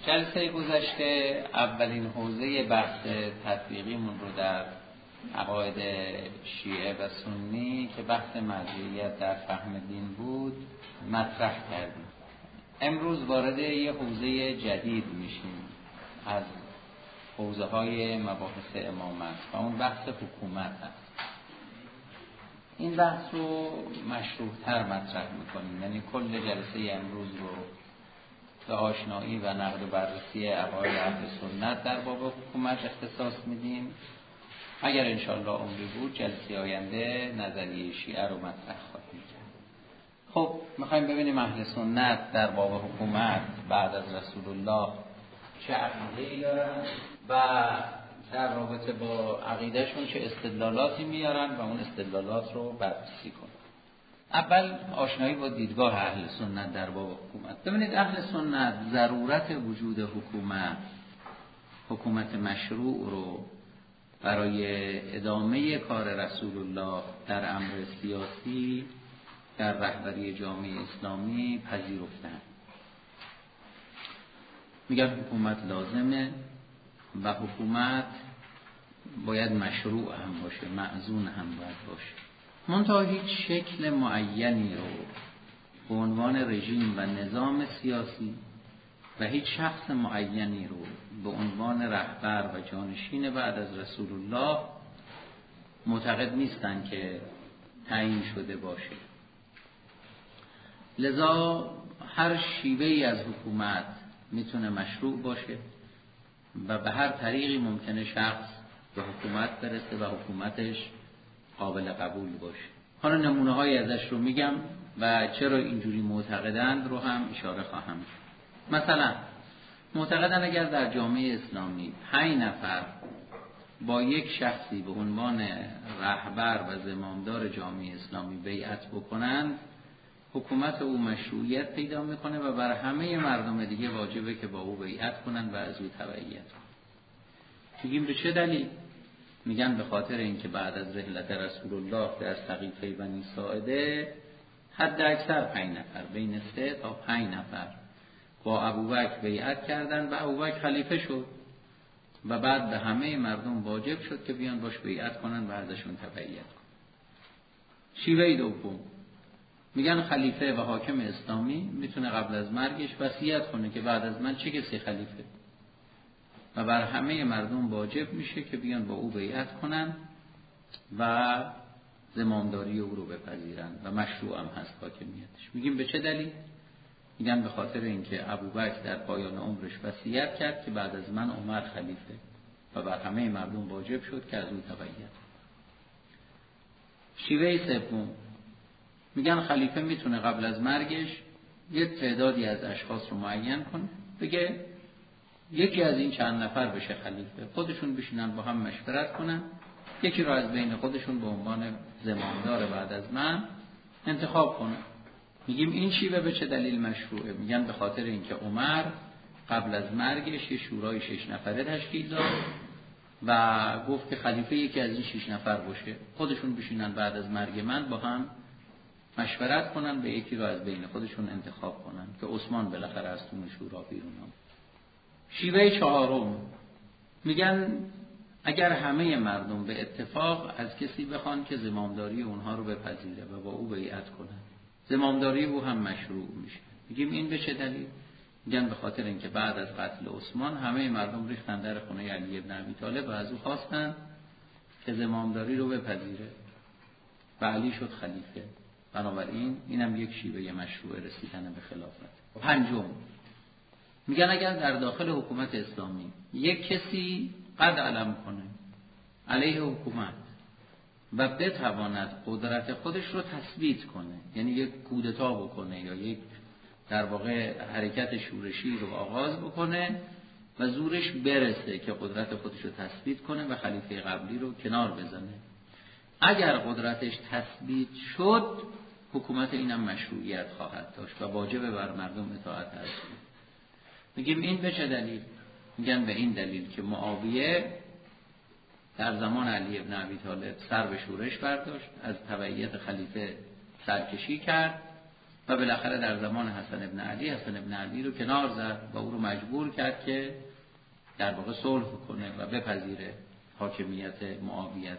جلسه گذشته اولین حوزه بحث تطبیقیمون رو در عقاید شیعه و سنی که بحث مرجعیت در فهم دین بود مطرح کردیم. امروز وارد یه حوزه جدید میشیم از حوزه های مباحث امامت و اون بحث حکومت هست. این بحث رو مشروح‌تر مطرح میکنیم، یعنی کل جلسه امروز رو به آشنایی و نقد و بررسی عقاید اهل سنت در باب حکومت اختصاص میدیم. اگر انشاءالله عمری بود جلسه آینده نظریه شیعه رو مطرح خواهیم کرد. خب میخوایم ببینیم اهل سنت در باب حکومت بعد از رسول الله چه عقیده‌ای دارن و در رابطه با عقیدهشون چه استدلالاتی میارن و اون استدلالات رو بررسی کنیم. اول آشنایی با دیدگاه اهل سنت در باب حکومت. ببینید اهل سنت ضرورت وجود حکومت مشروع رو برای ادامه کار رسول الله در امر سیاسی در رهبری جامعه اسلامی پذیرفتن. میگن حکومت لازمه و حکومت باید مشروع هم باشه، مأذون هم باید باشه. منتها هیچ شکل معینی رو به عنوان رژیم و نظام سیاسی و هیچ شخص معینی رو به عنوان رهبر و جانشین بعد از رسول الله معتقد نیستن که تعیین شده باشه. لذا هر شیوه‌ای از حکومت میتونه مشروع باشه و به هر طریقی ممکنه شخص به حکومت برسه و حکومتش قابل قبول باشه. حالا نمونه‌هایی ازش رو میگم و چرا اینجوری معتقدند رو هم اشاره خواهم کرد. مثلا معتقدن اگر در جامعه اسلامی 5 نفر با یک شخصی به عنوان رهبر و زمامدار جامعه اسلامی بیعت بکنند، حکومت او مشروعیت پیدا میکنه و بر همه مردم دیگه واجبه که با او بیعت کنن و از او تبعیت کنن. میگیم به چه دلیل؟ میگن به خاطر اینکه بعد از رحلت رسول الله در سقیفه بنی ساعده حد اکثر 5 نفر، بین 3 تا 5 نفر با ابوبکر بیعت کردن و ابوبکر خلیفه شد و بعد به همه مردم واجب شد که بیان باش بیعت کنن و ازشون تبعیت کنن. شیوه دوم، میگن خلیفه و حاکم اسلامی میتونه قبل از مرگش وصیت کنه که بعد از من چه کسی خلیفه و بر همه مردم واجب میشه که بیان با او بیعت کنن و زمامداری او رو بپذیرن و مشروع هم هست حاکمیتش. میگیم به چه دلیل؟ میگن به خاطر اینکه ابوبکر در پایان عمرش وصیت کرد که بعد از من عمر خلیفه و بر همه مردم واجب شد که از او تبعیت. شیوه سوم، میگن خلیفه میتونه قبل از مرگش یک تعدادی از اشخاص رو معین کنه، بگه یکی از این چند نفر بشه خلیفه، خودشون بشینن با هم مشورت کنن، یکی رو از بین خودشون به عنوان زمامدار بعد از من انتخاب کنن. میگیم این شیوه به چه دلیل مشروعه؟ میگن به خاطر اینکه عمر قبل از مرگش یه شورای 6 نفره تشکیل داد و گفت که خلیفه یکی از این 6 نفر باشه، خودشون بشینن بعد از مرگ من با هم مشورت کنن به یکی رو از بین خودشون انتخاب کنن که عثمان بالاخره از تو شورا بیرون اومد. شیوه چهارم، میگن اگر همه مردم به اتفاق از کسی بخوان که زمامداری اونها رو بپذیره و با او بیعت کنن، زمامداری او هم مشروع میشه. میگیم این به چه دلیل؟ میگن به خاطر اینکه بعد از قتل عثمان همه مردم ریختن در خونه علی ابن ابی طالب و از او خواستن که زمامداری رو بپذیره و علی شد خلیفه. بنابراین اینم یک شیوه مشروع رسیدن به خلافت. پنجم، میگن اگر در داخل حکومت اسلامی یک کسی قد علم کنه علیه حکومت و بتواند قدرت خودش رو تثبیت کنه، یعنی یک کودتا بکنه یا یک در واقع حرکت شورشی رو آغاز بکنه و زورش برسه که قدرت خودش رو تثبیت کنه و خلیفه قبلی رو کنار بزنه، اگر قدرتش تثبیت شد حکومت اینم مشروعیت خواهد داشت و واجب بر مردم اطاعت هست. میگیم این به چه دلیل؟ میگن به این دلیل که معاویه در زمان علی ابن ابی طالب سر به شورش برداشت، از تبعیت خلیفه سرکشی کرد و بالاخره در زمان حسن ابن علی رو کنار زد و او رو مجبور کرد که در واقع صلح کنه و بپذیره حاکمیت معاویه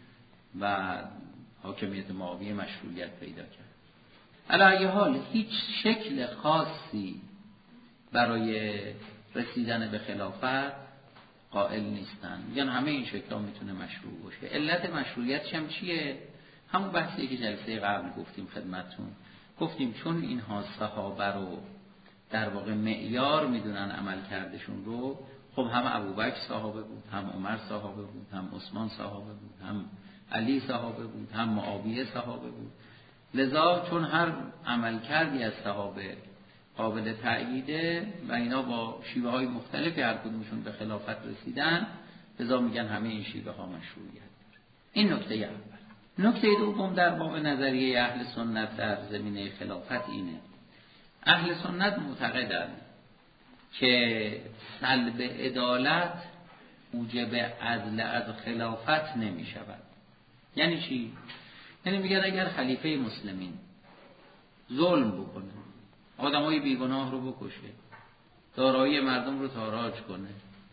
و حاکمیت معاویه مشروعیت پیدا کرد. علی ای حال هیچ شکل خاصی برای رسیدن به خلافت قائل نیستن، میگن همه این شکل‌ها میتونه مشروع باشه. علت مشروعیتش هم چیه؟ همون بحثی که جلسه قبل گفتیم خدمتتون، گفتیم چون اینها صحابه رو در واقع معیار میدونن عمل کردشون رو، خب هم ابوبکر صحابه بود، هم عمر صحابه بود، هم عثمان صحابه بود، هم علی صحابه بود، هم معاویه صحابه بود. لذا چون هر عمل کردی از صحابه قابل تأییده و اینا با شیوه های مختلفی هر کدومشون به خلافت رسیدن، لذا میگن همه این شیوه ها مشروعیت داره. این نکته اول. نکته دوم در باب نظریه اهل سنت در زمینه خلافت اینه: اهل سنت معتقدند که سلب عدالت موجب عدل از خلافت نمی شود. یعنی چی؟ یعنی میگن اگر خلیفه مسلمین ظلم بکنه، آدمای بیگناه رو بکشه، دارایی مردم رو تاراج کنه،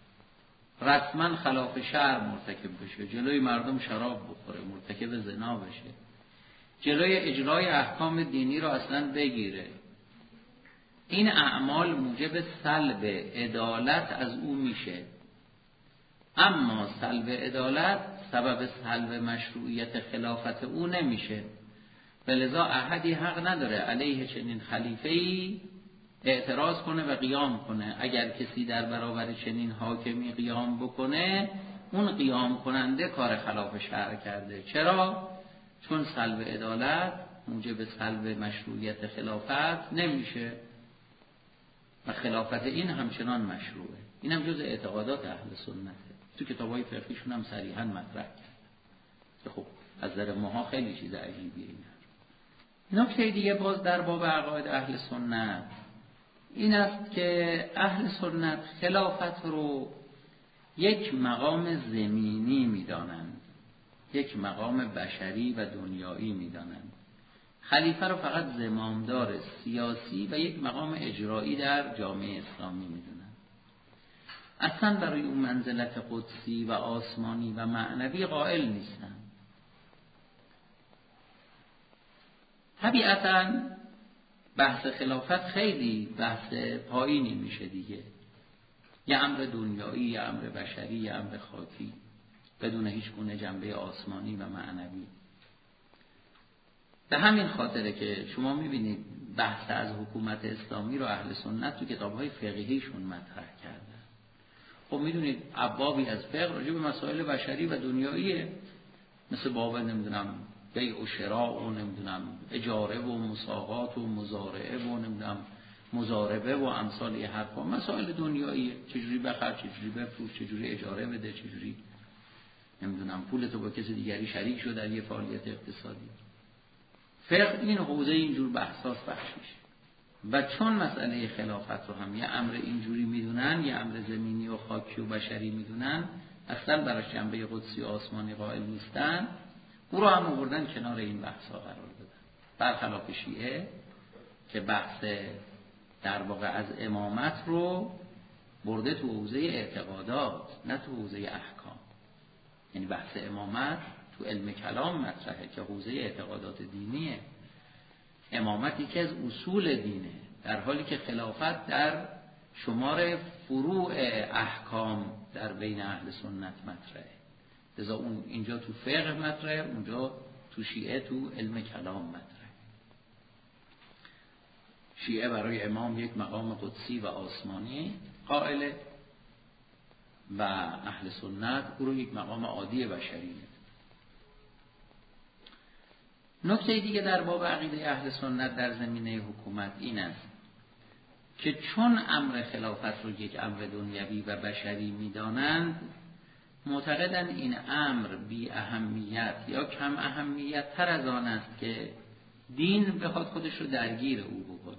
رسما خلاف شرع مرتکب بشه، جلوی مردم شراب بخوره، مرتکب زنا بشه، جلوی اجرای احکام دینی رو اصلا بگیره، این اعمال موجب سلب عدالت از او میشه. اما سلب عدالت سبب سلب مشروعیت خلافت او نمیشه. ولذا احدی حق نداره علیه چنین خلیفه‌ای اعتراض کنه و قیام کنه. اگر کسی در برابر چنین حاکمی قیام بکنه، اون قیام کننده کار خلاف شرع کرده. چرا؟ چون سلب عدالت موجب سلب مشروعیت خلافت نمیشه و خلافت این همچنان مشروعه. این هم جز اعتقادات اهل سنته، تو کتابای فقهیشون هم صریحا مطرح کرد که خب از نظر ماها خیلی چیز عجیبیه. این نکته دیگه باز در باب عقاید اهل سنت این است که اهل سنت خلافت رو یک مقام زمینی میدانند، یک مقام بشری و دنیایی میدانند. خلیفه رو فقط زمامدار سیاسی و یک مقام اجرایی در جامعه اسلامی میدونند. اصلا برای اون منزلت قدسی و آسمانی و معنوی قائل نیستن. طبیعتاً بحث خلافت خیلی بحث پایینی میشه دیگه، یه امر دنیایی، یه امر بشری، یه امر خاکی، بدون هیچ گونه جنبه آسمانی و معنوی. به همین خاطره که شما میبینید بحث از حکومت اسلامی رو اهل سنت تو کتاب‌های فقهیشون مطرح کردن. خب میدونید ابوابی از فقه راجع به مسائل بشری و دنیاییه، مثل باب نمیدونم بیع و شراء و نمیدونم اجاره و مساقات و مزارعه و نمیدونم مزاربه و امثال این حرفا، مسائل دنیاییه. چجوری بخر، چجوری بفروش، چجوری اجاره بده، چجوری نمیدونم پولتو با کسی دیگری شریک شو در یه فعالیت اقتصادی. فقه این حوزه اینجور بحثاس بخشیش. و چون مسئله خلافت رو هم یه امر اینجوری میدونن، یه امر زمینی و خاکی و بشری میدونن، اصلا براش جنبه قدسی و آسمانی قائل نیستن، او رو هم آوردن کنار این بحثا قرار دادن. برخلاف شیعه که بحث در واقع از امامت رو برده تو حوزه اعتقادات، نه تو حوزه احکام. یعنی بحث امامت تو علم کلام مطرحه که حوزه اعتقادات دینیه. امامت یکی از اصول دینه، در حالی که خلافت در شمار فروع احکام در بین اهل سنت مطرحه. لذا اون اینجا تو فقه مطرحه، اونجا تو شیعه تو علم کلام مطرحه. شیعه برای امام یک مقام قدسی و آسمانی قائله و اهل سنت او رو یک مقام عادی بشری می‌دونه. نکته دیگه در باب عقیده اهل سنت در زمینه حکومت این است که چون امر خلافت رو یک امر دنیوی و بشری می‌دانند، معتقدند این امر بی اهمیت یا کم اهمیت تر از آن است که دین بخواد خودش رو درگیر او بکنه.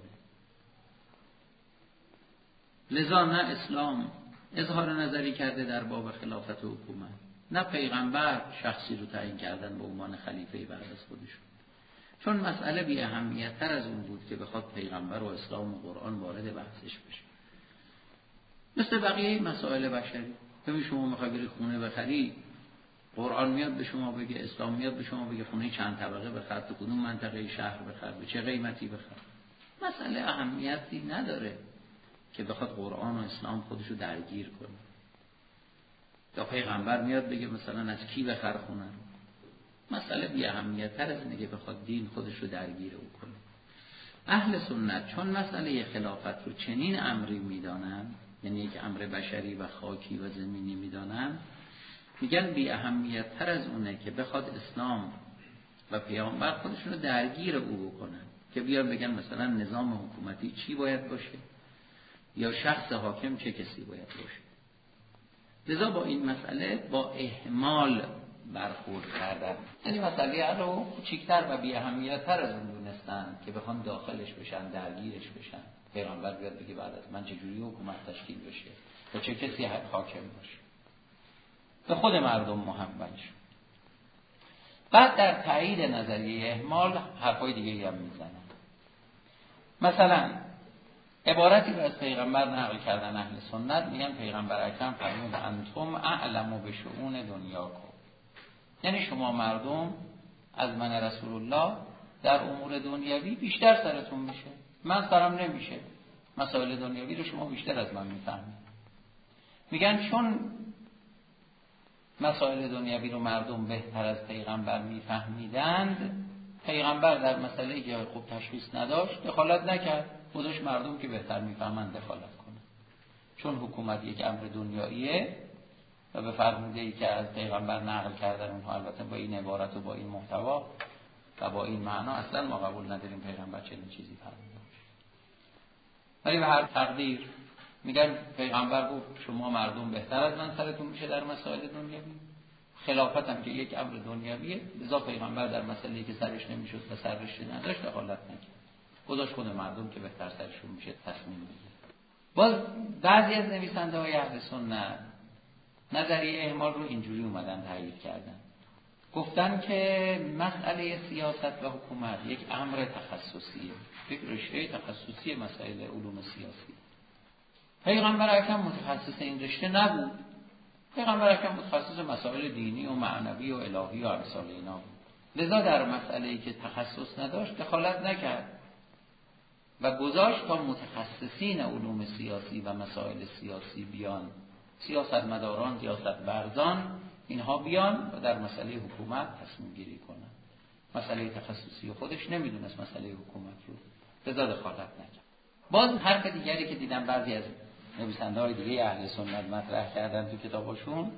لذا نه اسلام اظهار نظری کرده در باب خلافت و حکومت، نه پیغمبر شخصی رو تعیین کردن به عنوان خلیفه بعد از خودشون، چون مسئله بی اهمیت تر از اون بود که بخواد پیغمبر و اسلام و قرآن وارد بحثش بشه. مثل بقیه مسائل بشری. ببین شما میخوای بری خونه بخری، قرآن میاد به شما بگه، اسلام میاد به شما بگه خونه چند طبقه بخر، تو کدوم منطقه شهر بخر، به چه قیمتی بخر. مسئله اهمیتی نداره که بخواد قرآن و اسلام خودشو درگیر کنه. یا پیغمبر میاد بگه مثلا از کی بخر خونه رو. مسئله بی اهمیت تر از اینه که بخواد دین خودشو درگیر او کنه. اهل سنت چون مسئله خلافت رو چنین امری میدانن، یعنی یک امر بشری و خاکی و زمینی میدانن، میگن بی اهمیت تر از اونه که بخواد اسلام و پیامبر خودشون رو درگیر او بکنن، که بیان بگن مثلا نظام حکومتی چی باید باشه یا شخص حاکم چه کسی باید باشه. لذا با این مسئله با اهمال برخورد کردن، یعنی مسئله رو کوچیک‌تر و بی اهمیت تر از اون دونستن که بخوان داخلش بشن، درگیرش بشن. پیغمبر بیاد بگه بعد از من چجوری حکومت تشکیل بشه و چه کسی حاکم باشه، به خود مردم محول شد. بعد در تایید نظریه اهمال حرفای دیگه هم میزنن. مثلا عبارتی رو از پیغمبر نقل کردن اهل سنت، میگن پیغمبر اکرم فرمود انتم اعلم بشؤون دنیاکم، یعنی شما مردم از من رسول الله در امور دنیوی بیشتر سرتون میشه، من سرم نمیشه. مسائل دنیوی رو شما بیشتر از من میفهمید. میگن چون مسائل دنیوی رو مردم بهتر از پیغمبر میفهمیدند، پیغمبر در مسئله که خوب تشخیص نداشت دخالت نکرد، خودش مردم که بهتر میفهمند دخالت کنه. چون حکومت یک امر دنیاییه و به فرموده‌ای که از پیغمبر نقل کردن اونها، البته با این عبارت و با این محتوا و با این معنا اصلا ما قبول نداریم پیغمبر چنین چیزی فرموده. ولی به هر تقدیر میگن پیغمبر گفت شما مردم بهتر از من سرتون میشه در مسائل دنیوی. خلافت هم که یک امر دنیویه، لذا پیغمبر در مسئله‌ای که سرش نمیشد و سرش نداشت دخالت نکرد، گذاشت خود مردم که بهتر سرشون میشه تصمیم بگیرن. باز بعضی از نویسنده‌های اهل سنت نظریه اهمال رو اینجوری اومدن تایید کردن، گفتن که مسئله سیاست و حکومت یک امر تخصصیه، یک رشته تخصصی مسائل علوم سیاسی. پیغمبر اکرم متخصص این رشته نبود. پیغمبر اکرم متخصص مسائل دینی و معنوی و الهی و امثال اینا بود. لذا در مسئله‌ای که تخصص نداشت دخالت نکرد و گذاشت تا متخصصین علوم سیاسی و مسائل سیاسی بیان، سیاستمداران، سیاست ورزان، اینها بیان و در مسئله حکومت تصمیم گیری کنن. مسئله تخصصی خودش نمیدونست مسئله حکومت رو، لذا دخالت نکرد. باز حرف دیگری که دیدم بعضی از نویسنده‌های دیگه اهل سنت مطرح کردن تو کتاباشون،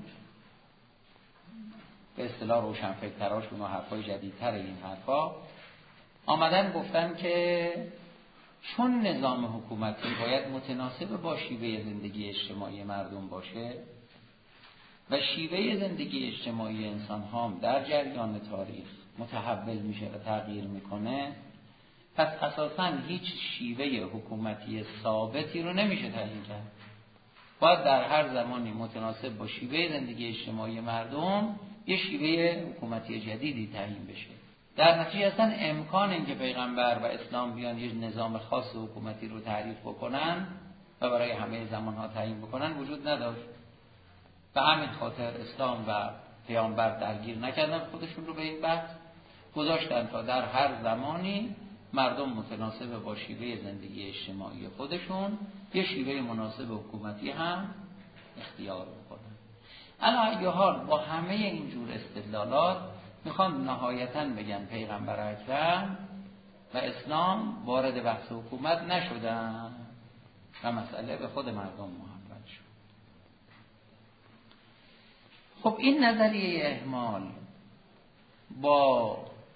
به اصطلاح روشنفکراشون و حرفای جدیدتر این حرفا، آمدن گفتن که چون نظام حکومتی باید متناسب با شیوه زندگی اجتماعی مردم باشه و شیوه زندگی اجتماعی انسان هم در جریان تاریخ متحول میشه و تغییر میکنه، پس اساساً هیچ شیوه حکومتی ثابتی رو نمیشه تعیین کرد. باید در هر زمانی متناسب با شیوه زندگی اجتماعی مردم یه شیوه حکومتی جدیدی تعیین بشه. در نتیجه اصلا امکان اینکه پیغمبر و اسلام بیان یه نظام خاص حکومتی رو تعریف بکنن و برای همه زمانها تعیین بکنن وجود نداشت. به همین خاطر اسلام و پیامبر درگیر نکردن خودشون رو به این بحث، گذاشتن تا در هر زمانی مردم متناسب با شیوه زندگی اجتماعی خودشون یه شیوه مناسب حکومتی هم اختیار بکنن. علی ای حال با همه اینجور استدلالات میخوان نهایتاً بگن پیغمبر اکرم و اسلام وارد بحث حکومت نشدن و مسئله به خود مردم محول شد. خب این نظریه اهمال با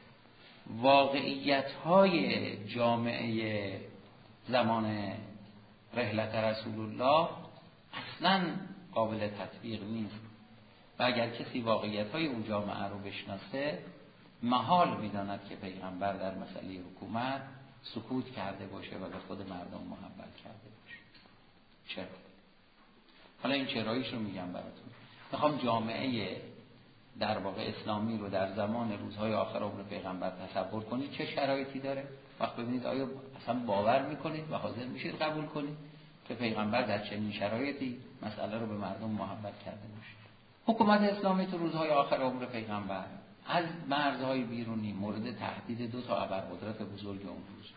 واقعیت‌های جامعه زمان رحلت رسول الله اصلاً قابل تطبیق نیست و اگر کسی واقعیت‌های اون جامعه رو بشناسه محال می‌داند که پیغمبر در مسئله حکومت سکوت کرده باشه و به خود مردم محول کرده باشه. چرا؟ حالا این چراییش رو میگم براتون. میخوام جامعه در واقع اسلامی رو در زمان روزهای آخر عمر پیغمبر تصور کنید چه شرایطی داره. وقت ببینید آیا اصلا باور میکنید و حاضر میشید قبول کنید که پیغمبر در چنین شرایطی مسئله رو به مردم محول کرده باشه. حکومت اسلامی تو روزهای آخر عمر پیغمبر از مرزهای بیرونی مورد تهدید دو تا ابرقدرت بزرگ اون روز،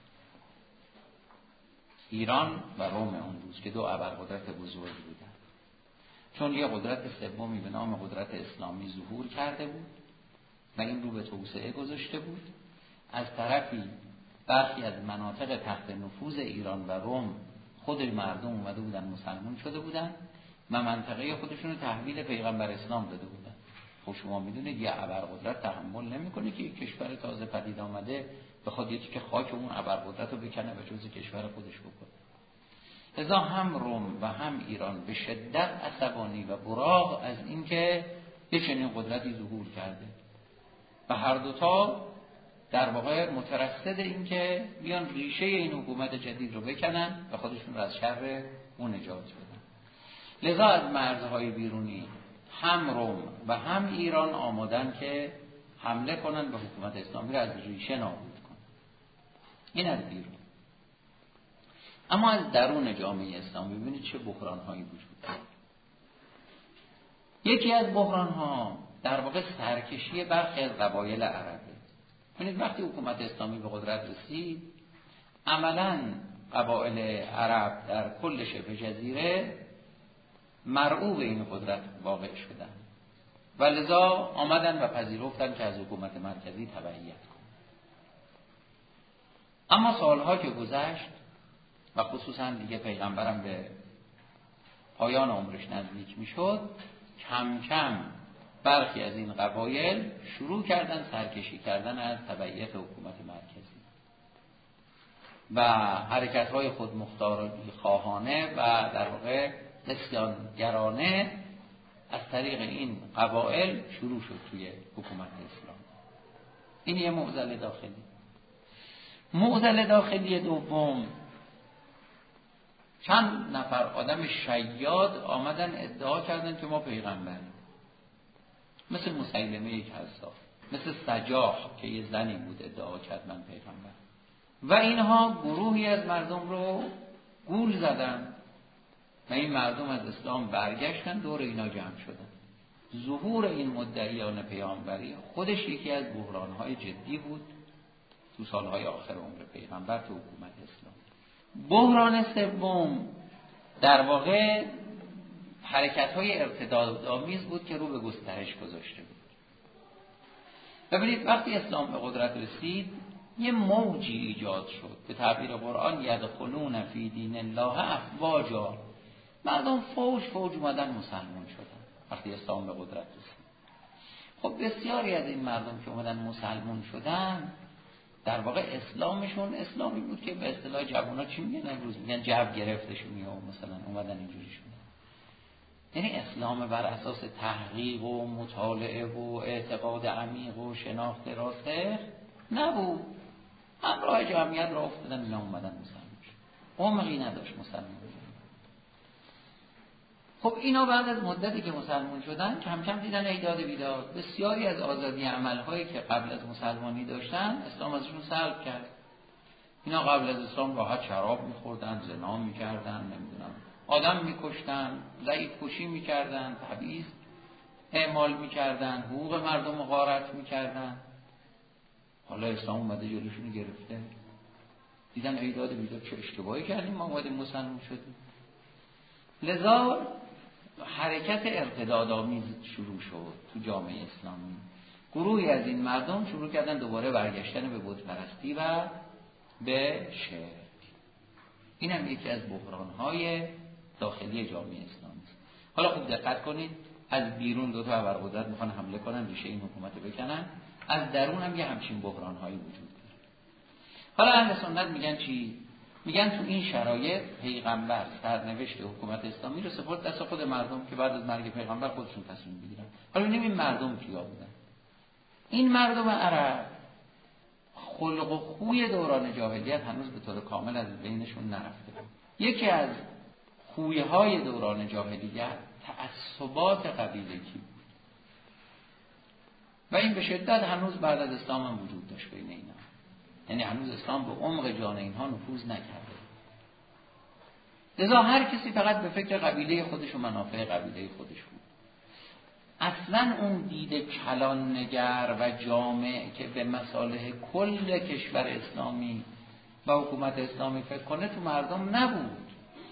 ایران و روم اون روز، که دو ابرقدرت بزرگ بودن. چون یه قدرت سومی به نام قدرت اسلامی ظهور کرده بود و این رو به توسعه گذاشته بود. از طرفی برخی از مناطق تحت نفوذ ایران و روم خود مردم اومده بودن مسلمان شده بودن و منطقه خودشون رو تحویل پیغمبر اسلام داده بودن. خب شما میدونید یه ابرقدرت تحمل نمیکنه که یک کشور تازه پدید آمده بخواد یکی که خاک اون ابرقدرت رو بکنه و جزء کشور خودش بکنه. لذا هم روم و هم ایران به شدت عصبانی و براق از اینکه یه چنین قدرتی ظهور کرده و هر دوتا در واقع مترصد این که بیان ریشه این حکومت جدید رو بکنن و خودشون رو از شر اون نجات بدن. لذا از مرزهای بیرونی هم روم و هم ایران آمادن که حمله کنن به حکومت اسلامی رو از ریشه نابود کنن. این از بیرون. اما از درون جامعه اسلامی ببینید چه بحران‌هایی وجود داره. یکی از بحران‌ها در واقع سرکشی برخی از قبایل عربه. ببینید وقتی حکومت اسلامی به قدرت رسید، عملاً قبایل عرب در کل شبه جزیره مرعوب این قدرت واقع شدن و لذا آمدن و پذیرفتن که از حکومت مرکزی تبعیت کنند. اما سالها که گذشت و خصوصا دیگه پیغمبرم به پایان عمرش نزدیک میشد، کم کم برخی از این قبایل شروع کردن سرکشی کردن از تبعیت حکومت مرکزی و حرکت‌های خودمختاری خواهانه و در واقع عصیانگرانه از طریق این قبایل شروع شد توی حکومت اسلام. این یه معضل داخلی. معضل داخلی دوم، چند نفر آدم شیاد آمدن ادعا کردن که ما پیغمبریم، مثل مسیلمه کذاب، مثل سجاح که یه زنی بود ادعا کرد من پیغمبر، و اینها گروهی از مردم رو گول زدن و این مردم از اسلام برگشتن، دور اینا جمع شدن. ظهور این مدعیان پیامبری خودش یکی از بحران‌های جدی بود تو سالهای آخر عمر پیغمبر تو حکومت اسلام. بحران سوم در واقع حرکت‌های ارتدادآمیز بود که رو به گسترش گذاشته بود. ببینید وقتی اسلام به قدرت رسید یه موجی ایجاد شد، به تعبیر قرآن یدخلون فی دین الله افواجا، مردم فوج اومدن مسلمان شدن وقتی اسلام به قدرت رسید. خب بسیاری از این مردم که اومدن مسلمان شدن در واقع اسلامشون اسلامی بود که به اصطلاح جوونا چی میگن امروز، میگن جو گرفتشون یا مثلا اومدن اینجوری شدن. یعنی اسلام بر اساس تحقیق و مطالعه و اعتقاد عمیق و شناخت راسخ نبود، همراه جمعیت را افتادن اینا اومدن مسلمان شدن، عمقی نداشت مسلمان شدن. خب اینا بعد از مدتی که مسلمان شدن کم کم دیدن ایداد بیداد، بسیاری از آزادی عملهایی که قبل از مسلمانی داشتن اسلام ازشون سلب کرد. اینا قبل از اسلام راحت شراب میخوردن، زنا میکردن، نمیدونم آدم میکشتن، ضعیف کشی میکردن، تبعیض اعمال میکردن، حقوق مردم رو غارت میکردن. حالا اسلام اومده جلوشونو گرفته، دیدن ایداد بیداد چه اشتباهی کردیم ما اومدیم مسلمان شدیم. لذا حرکت ارتدادآمیز شروع شد تو جامعه اسلامی. گروهی از این مردم شروع کردن دوباره برگشتن به بت پرستی و به شرک. این هم یکی از بحران‌های داخلی جامعه اسلامی است. حالا خوب دقت کنید، از بیرون دو تا ابرقدرت میخوان حمله کنن، ریشه این حکومت رو بکنن، از درون هم یه همچین بحران‌هایی وجود داره. حالا اهل سنت میگن چی؟ میگن تو این شرایط پیغمبر سرنوشت حکومت اسلامی رو سپرد دست خود مردم که بعد از مرگ پیغمبر خودشون تصمیم بگیرن. حالا ببینیم این مردم کیا بودن. این مردم عرب خلق و خوی دوران جاهلیت هنوز به طور کامل از بینشون نرفته بود. یکی از خویهای دوران جاهلیت تعصبات قبیلگی بود. و این به شدت هنوز بعد از اسلام هم وجود داشت بین اینا. یعنی هنوز اسلام به عمق جان اینها نفوذ نکرده. لذا هر کسی فقط به فکر قبیله خودش و منافع قبیله خودش بود. اصلا اون دید کلان نگر و جامع که به مصالح کل کشور اسلامی و حکومت اسلامی فکر کنه تو مردم نبود.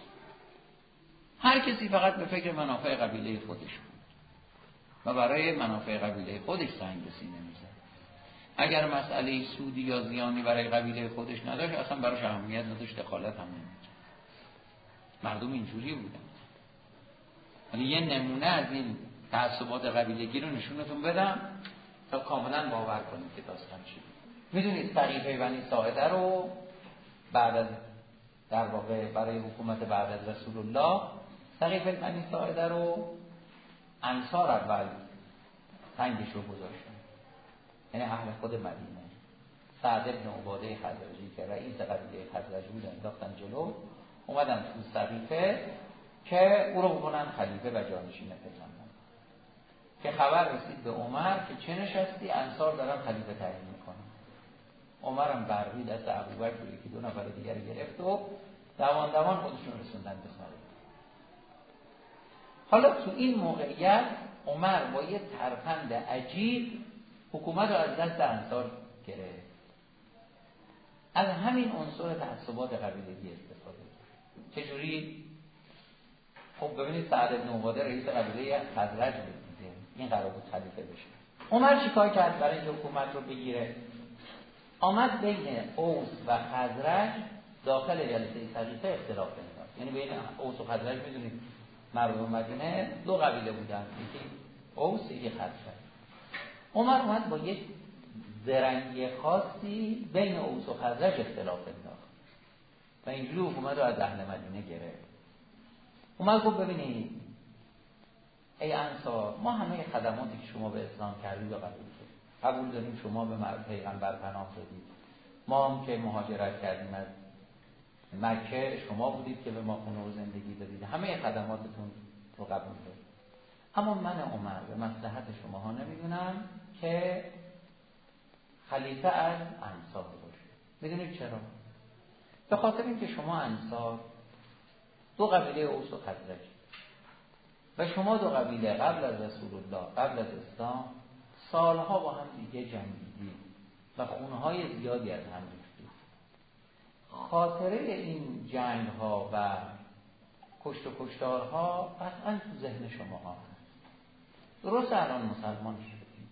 هر کسی فقط به فکر منافع قبیله خودش بود و برای منافع قبیله خودش سنگ به سینه میزد. اگر مسئله سودی یا زیانی برای قبیله خودش نداشت، اصلا براش اهمیت نداشت، دخالت هم نمی‌کرد. مردم اینجوری بودن. ولی یه نمونه از این تعصبات قبیلگی رو نشونتون بدم تا کاملا باور کنید که داستان چی بود. میدونید سقیفه بنی ساعده رو بعد از در واقع برای حکومت بعد از رسول الله، سقیفه بنی ساعده رو انصار اول تنگش رو گذاشتن، یعنی اهل خود مدینه. سعد بن عباده خزرجی که رئیس قبیله خزرج بود انداختن جلو، اومدن تو سقیفه که او رو بکنن خلیفه و جانشین پیغمبر. که خبر رسید به عمر که چه نشستی؟ انصار دارن خلیفه تعیین میکنن. عمر هم برقی دست ابوبکر رو یکی دو نفر دیگر گرفت و دوان خودشون رسوندن به خلیفه. حالا تو این موقعیت عمر با یه ترفند عجیب حکومت رو از دست انصار گرفت. از همین عنصر تعصبات قبیلگی استفاده کرد. چجوری؟ خب ببینید سعد بن عباده رئیس قبیله خزرج بود دیگه، این قرار بود خلیفه بشه. عمر چیکار کرد برای اینکه حکومت رو بگیره؟ آمد بین اوس و خزرج داخل جلسه سقیفه اختلاف انداخت. یعنی بین اوس و خزرج میدونید مردم مدینه دو قبیله بودن، یکی اوس یکی خزرج. عمر اومد با یک زرنگی خاصی بین اوس و خزرج اختلاف انداخت و اینجوری حکومت رو از اهل مدینه گرفت. اومد گفت ببینید ای انصار، ما همه خدماتی که شما به اسلام کردید و قبول داریم، شما به پیغمبر پناه دادید، ما هم که مهاجرت کردیم از مکه شما بودید که به ما خونه و زندگی دادید، همه خدماتتون رو قبول داریم. اما من عمر به مصلحت شماها نمیدونم که خلیفه از انصار باشه. میدونید چرا؟ به خاطر اینکه شما انصار دو قبیله اوس و خزرج و شما دو قبیله قبل از رسول الله، قبل از اسلام سالها با هم دیگه جنگیدید و خونهای زیادی از هم ریختید. خاطره این جنگ ها و کشت و کشتارها قطعا تو ذهن شما ها هست. درست الان مسلمان شدید،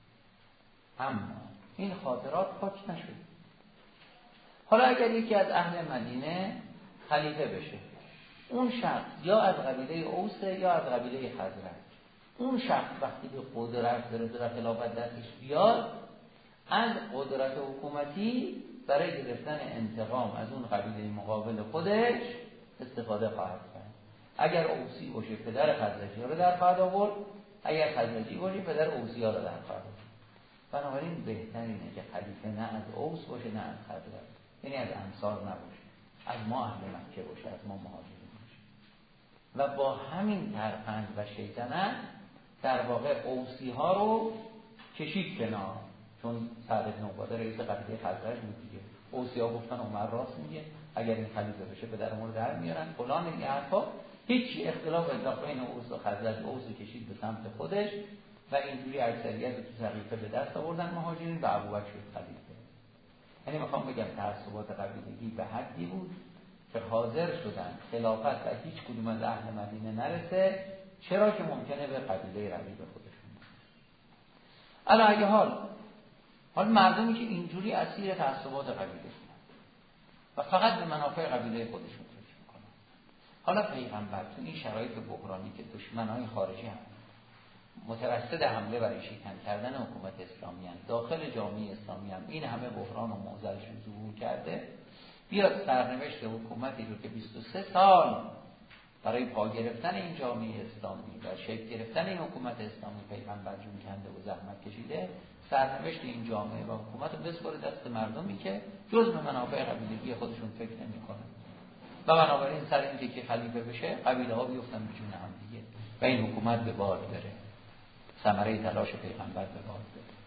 اما این خاطرات پاک نشد. حالا اگر یکی از اهل مدینه خلیفه بشه، اون شخص یا از قبیله اوسه یا از قبیله خزرج، اون شخص وقتی به قدرت برسه و خلافت دستش بیاد، از قدرت حکومتی برای گرفتن انتقام از اون قبیله مقابل خودش استفاده خواهد کرد. اگر اوسی باشه پدر خزرجی رو در خواهد آورد، اگر خزرجی باشه پدر اوسی ها رو در خواهد آورد. بنابراین بهترینه که خلیفه نه از اوس باشه نه از خزرج، یعنی از انصار نباشه، از ما اهل مکه باشه، از ما مهاجرین باشه. و با همین ترفند و شیطنت در واقع اوسی ها رو کشید کنار، چون سعد بن عباده رئیس قبیله خزرج بود دیگه. اوسی ها گفتن عمر راست میگه، اگر این خلیفه بشه پدرمون رو در میارن فلان، این حرفا. هیچ اختلاف انداخت بین اوس و خزرج، اوس کشید به سمت خودش و اینجوری اکثریت تو سقیفه به دست آوردن مهاجرین و ابوبکر شد خلیفه. یعنی میخوام بگم تعصبات قبیلگی به حدی بود که حاضر شدن خلافت و هیچ کدوم از اهل مدینه نرسه، چرا که ممکنه به قبیله رقیب خودشون. علی حال مردمی که اینجوری اسیر تعصبات قبیله و فقط به منافع قبیله خودشون فکر میکنن. حالا پیغمبر تو این شرایط بحرانی که دشمنای خارجی هم مترصد حمله برای شکن کردن حکومت اسلامی هم داخل جامعه اسلامی هم این همه بحران و معضلش ظهور کرده، بیاد سرنوشت حکومتی رو که 23 سال برای پا گرفتن این جامعه اسلامی و شکل گرفتن این حکومت اسلامی پیغمبر جون کنده و زحمت کشیده، سرنوشت این جامعه و حکومت رو بسپاره دست مردمی که جز به منافع قبیلگی خودشون فکر نمی‌کنن. و بنابراین سر اینکه که خلیفه بشه قبیله ها بیفتن به جون هم دیگه و این حکومت به باد بره، ثمره تلاش پیغمبر به باد بره.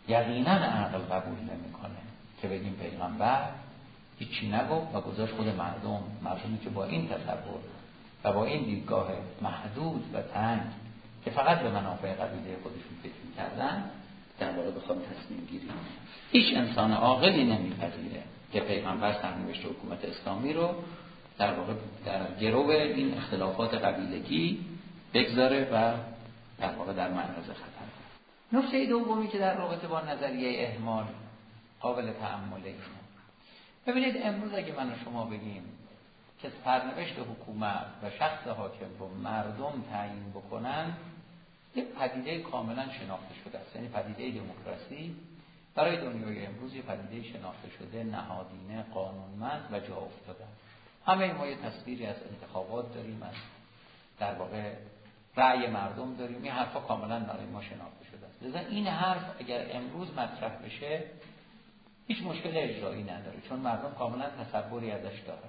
یقینا عقل قبول نمیکنه که بگیم پیغمبر هیچی نگفت و گذاشت خود مردمی که با این تصور و با این دیدگاه محدود و تنگ که فقط به منافع قبیله خودشون فکر می‌کردن در واقع بخوام تصمیم گیری. هیچ انسان عاقلی نمیپذیره که پیغمبر سرنوشت حکومت اسلامی رو در واقع در گرو این اختلافات قبیلگی بگذاره و در واقع در معرض خطر. نکته دومی که در رابطه با نظریه اهمال قابل تأمله اینه. ببینید امروز اگه من و شما بگیم که سرنوشت حکومت و شخص حاکم رو مردم تعیین بکنن، یک پدیده کاملا شناخته شده است. یعنی پدیده دموکراسی برای دنیای امروز یک پدیده شناخته شده، نهادینه، قانونمند و جا افتاده. همه ما یه تصویری از انتخابات داریم، از در واقع رأی مردم داریم. این حرفا کاملا برای ما شناخته شده است. لذا این حرف اگر امروز مطرح بشه هیچ مشکل اجرایی نداره، چون مردم کاملا تصوری ازش دارن.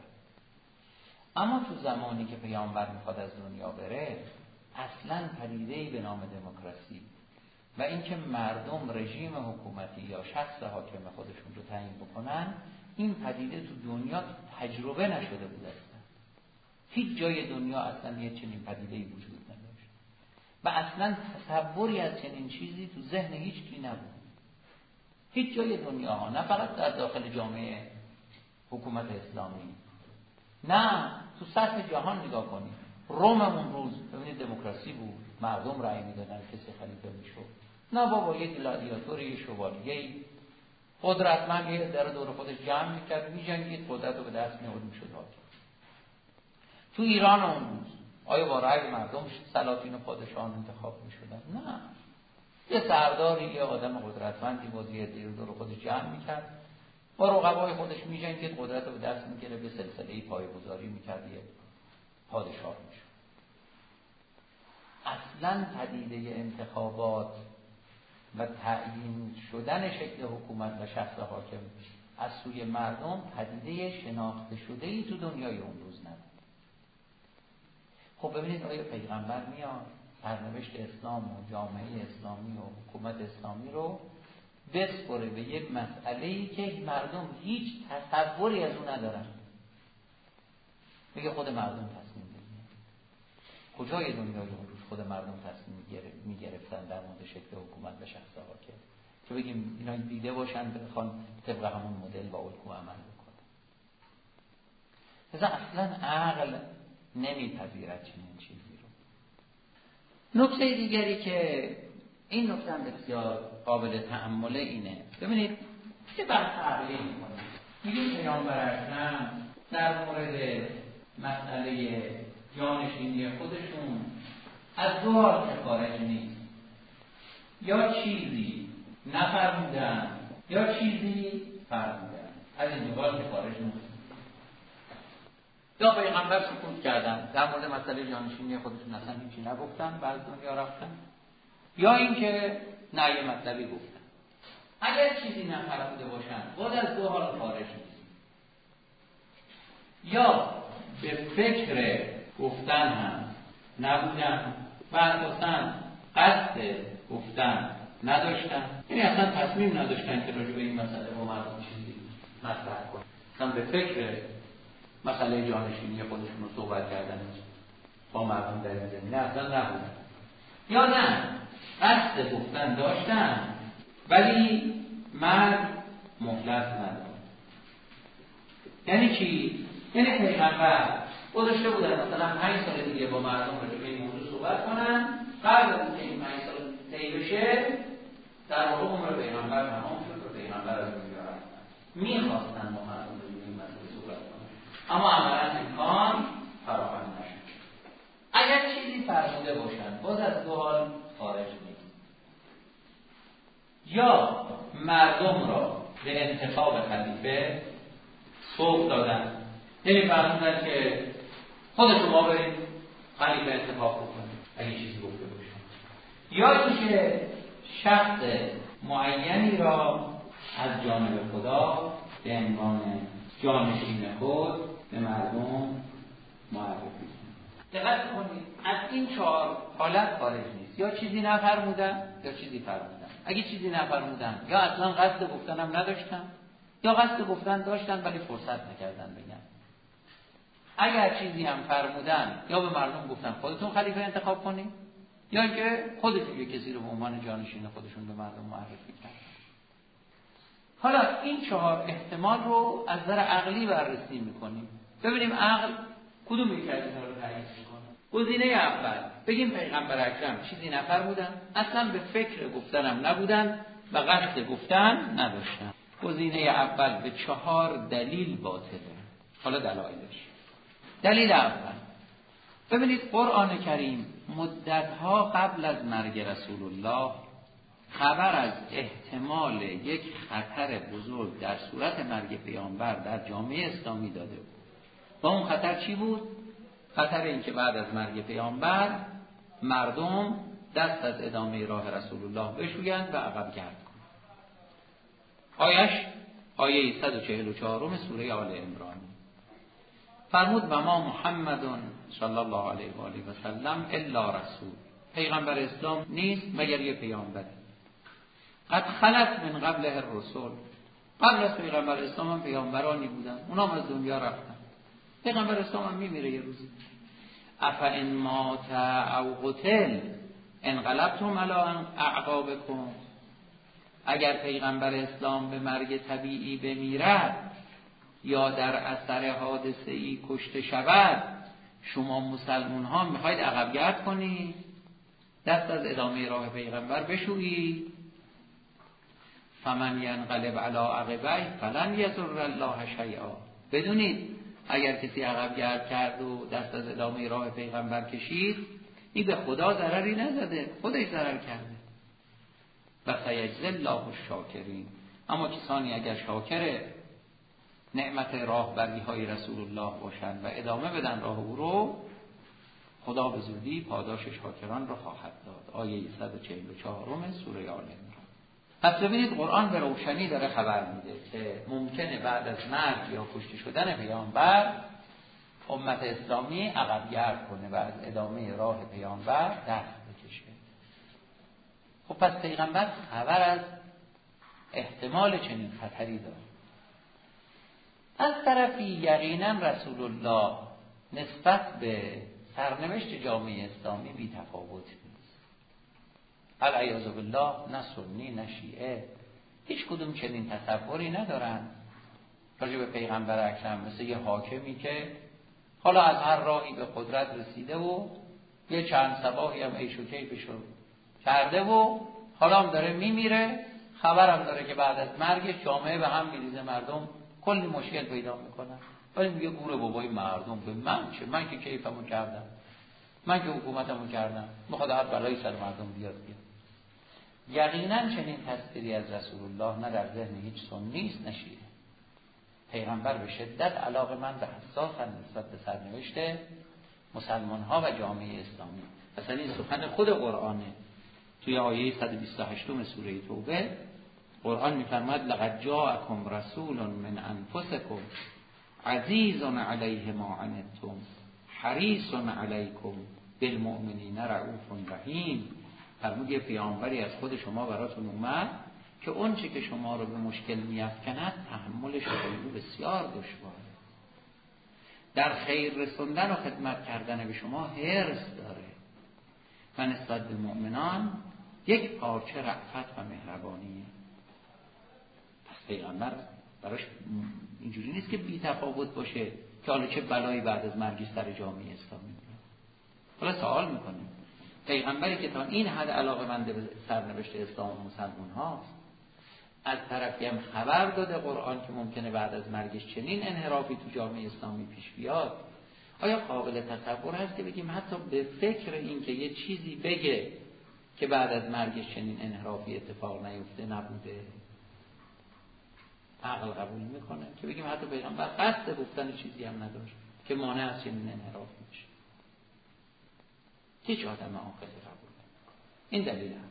اما تو زمانی که پیامبر میخواد از دنیا بره، اصلا پدیده‌ای به نام دموکراسی و اینکه مردم رژیم حکومتی یا شخص حاکم خودشون رو تعیین بکنن، این پدیده تو دنیا تجربه نشده بود اصلا. هیچ جای دنیا اصلا یه چنین پدیده‌ای وجود نداشت و اصلا تصوری از چنین چیزی تو ذهن هیچ کی نبود. هیچ جای دنیا ها، نه فقط در داخل جامعه حکومت اسلامی، نه تو سطح جهان نگاه کنید. روم اون روز ببینید دموکراسی بود، مردم رأی میدادن کسی خلیفه میشد. نه بابا یک گلادیاتور، یک شوالیه قدرتمند یه در دور خودش جمع میکرد، میجنگید، قدرت رو به دست میآورد، میشد حاکم. تو ایران اون روز آیا با رأی مردم سلاطین و پادشاهان انتخاب میشدن؟ نه. یه سرداری، یه آدم قدرتمندی بازی دیر دور خودش جمع میکرد، با رقبای خودش میجنگید، قدرت رو به دست میگیره، به سلسله‌ای پایه‌گذاری میکرد، یه پادشاه میشد. اصلا پدیده انتخابات و تعیین شدن شکل حکومت و شخص حاکم از سوی مردم پدیده شناخته شده ای تو دنیای اون روز نبود. خب ببینید آیا پیغمبر میاد سرنوشت اسلام و جامعه اسلامی و حکومت اسلامی رو بسپره به یک مسئله‌ای که مردم هیچ تصوری از اون ندارن، میگه خود مردم تصمیم بگیرن؟ کجای دنیای اون روز خود مردم تصمیم میگرفتن در مورد شکل حکومت و شخص حاکم که بگیم اینا دیده باشن بخوان طبق همون مدل با الگو عمل بکنن؟ اصلا عقل نمیپذیرد چنین چیزی رو. نکته دیگری که این نکته هم بسیار قابل تأمله اینه. ببینید چه بحث عقلی میکنه. میگه پیامبر اکرم در مورد مسئله جانشینی خودشون از دو حال خارج نیست. یا چیزی نفرمودن یا چیزی فرمودن. از این دو حال خارج نیست. یا پیغمبر سکوت کردن در مورد مسئله جانشینی خودشون، اصلا هیچی نگفتن، بعد دنیا رفتن، یا اینکه نه یه مطلبی گفتن. اگر چیزی نفرموده باشن باید از دو حال خارج نیست. یا به فکر گفتن هم نبودن و اساساً قصد گفتن نداشتن، یعنی اصلا تصمیم نداشتن که راجع به این مسئله با مردم چیزی مطرح کنن، اصلا به فکر مسئله جانشینی خودشون رو صحبت کردن با مردم در این زمینه اصلا نبودن. یا نه قصد گفتن داشتن ولی مرد مهلت نداد. یعنی چی؟ یعنی پیغمبر گذاشته بودن مثلا 5 سال دیگه با مردم راجع به این موضوع صحبت کنن، قبل از اینکه این 5 سال طی بشه در واقع عمر پیغمبر تمام شد و پیغمبر از دنیا رفت. میخواستن با مردم راجع به این مسئله صحبت کنن اما عملاً امکان فراهم نشد. اگر چیزی فرموده باشن باز از دو حال خارج نیست. یا مردم را به انتخاب خلیفه سوق دادن، یعنی فرمودن که خود شما برید خلیفه انتخاب بکنید اگه چیزی گفته باشن. یا اینکه شخص معینی را از جانب خدا به عنوان جانشین خود به مردم معرفی. دقت کنید از این 4 حالت خارج نیست. یا چیزی نفرمودن یا چیزی فرمودن. اگه چیزی نفرمودن یا اصلا قصد گفتن هم نداشتن یا قصد گفتن داشتن ولی فرصت نکردن بگن. اگر چیزی هم فرمودن یا به مردم گفتن خودتون خلیفه انتخاب کنید یا اینکه خودشون یک کسی رو به عنوان جانشین خودشون به مردم معرفی کردن. حالا این 4 احتمال رو از نظر عقلی بررسی میکنیم. ببینیم عقل کدوم یک از اینا رو تایید میکنه. گزینه اول بگیم پیغمبر اکرم چیزی نفرمودن، اصلا به فکر گفتنم نبودن و قصد گفتن نداشتن. گزینه اول به 4 دلیل باطله. حالا دلایلش. دلیل اول، ببینید قرآن کریم مدتها قبل از مرگ رسول الله خبر از احتمال یک خطر بزرگ در صورت مرگ پیامبر در جامعه اسلامی داده بود. و اون خطر چی بود؟ خطر این که بعد از مرگ پیامبر مردم دست از ادامه راه رسول الله بشویند و عقب گرد کنند. آیه 144 سوره آل عمران فرمود و ما محمد صلی الله علیه و آله و سلم الا رسول، پیغمبر اسلام نیست مگر یک پیامبر. قد خلت من قبله الرسل، قبل از پیغمبر اسلام هم پیامبرانی بودن، اونا هم از دنیا رفتن. پیغمبر اسلام هم میمیره یه روزی. افئن مات او قتل انقلبتم علی اعقابکم، اگر پیغمبر اسلام به مرگ طبیعی بمیرد یا در اثر حادثه‌ای کشته شود، شما مسلمان ها میخواید عقب گرد کنید، دست از ادامه راه پیغمبر بشویید. فمن ینقلب علی عقبیه فلن یضر الله شیئا، بدونید اگر کسی عقب گرد کرد و دست از ادامه راه پیغمبر کشید، این به خدا ضرری نزده، خودش ضرر کرده. و سیجزی الله الشاکرین، اما کسانی اگر شاکر نعمت راهبری های رسول الله باشند و ادامه بدن راه او رو، خدا به زودی پاداش شاکران را خواهد داد. آیه 144 سوره آل عمران. پس ببینید قرآن به روشنی داره خبر میده که ممکنه بعد از مرگ یا کشته شدن پیامبر امت اسلامی عقب گرد کنه و از ادامه راه پیامبر دست بکشه. خب پس پیغمبر خبر از احتمال چنین خطری داره. از طرفی یقینا رسول الله نسبت به سرنوشت جامعه اسلامی بی تفاوت نیست. العیاذ بالله نه سنی نه شیعه هیچ کدوم چنین تصوری ندارن راجع به پیغمبر اکرم، مثل یه حاکمی که حالا از هر راهی به قدرت رسیده و یه چند صباحی هم عیش و کیفش کرده و حالا هم داره میمیره، خبرم داره که بعد از مرگش جامعه به هم میریزه، مردم کلی مشکل پیدا میکنن، ولی میگه گوره بابای مردم به من چه، من که کیفمو کردم، من که حکومتمو کردم، میخواد هر بلایی سر مردم بیاد. یقینا چنین تصویری از رسول الله نه در ذهن هیچ سنی نیست نه شیعه. پیغمبر به شدت علاقه‌مند و حساس نسبت به سرنوشت مسلمان ها و جامعه اسلامی. مثلا این سخن خود قرآنه. توی آیه 128 سوره توبه قرآن می‌فرماید لقد جاءکم رسول من انفسکم عزیز علیه ما عنتم حریص علیکم بالمؤمنین رؤوف رحیم. فرمود یه پیامبری از خود شما براتون اومد که اون چه که شما رو به مشکل می‌افکند تحملش خیلی بسیار دشواره. در خیر رسوندن و خدمت کردن به شما حرص داره و نسبت به مؤمنان یک پارچه رأفت و مهربانیه. پس پیغمبر براش اینجوری نیست که بی تفاوت باشه که حالا چه بلایی بعد از مرگ سر جامعه اسلامی میاد. حالا سوال میکنیم پیغمبری که تا این حد علاقه‌مند به سرنوشت اسلام و مسلمان هاست، از طرفی هم خبر داده قرآن که ممکنه بعد از مرگش چنین انحرافی تو جامعه اسلامی پیش بیاد، آیا قابل تصور هست که بگیم حتی به فکر این که یه چیزی بگه که بعد از مرگش چنین انحرافی اتفاق نیفته نبوده؟ عقل قبول میکنه که بگیم حتی پیغمبر قصد گفتن چیزی هم نداشت که مانع از چنین انحرافی میشه؟ هیچ آدم عاقلی قبول نمیکنه. این دلیل هم.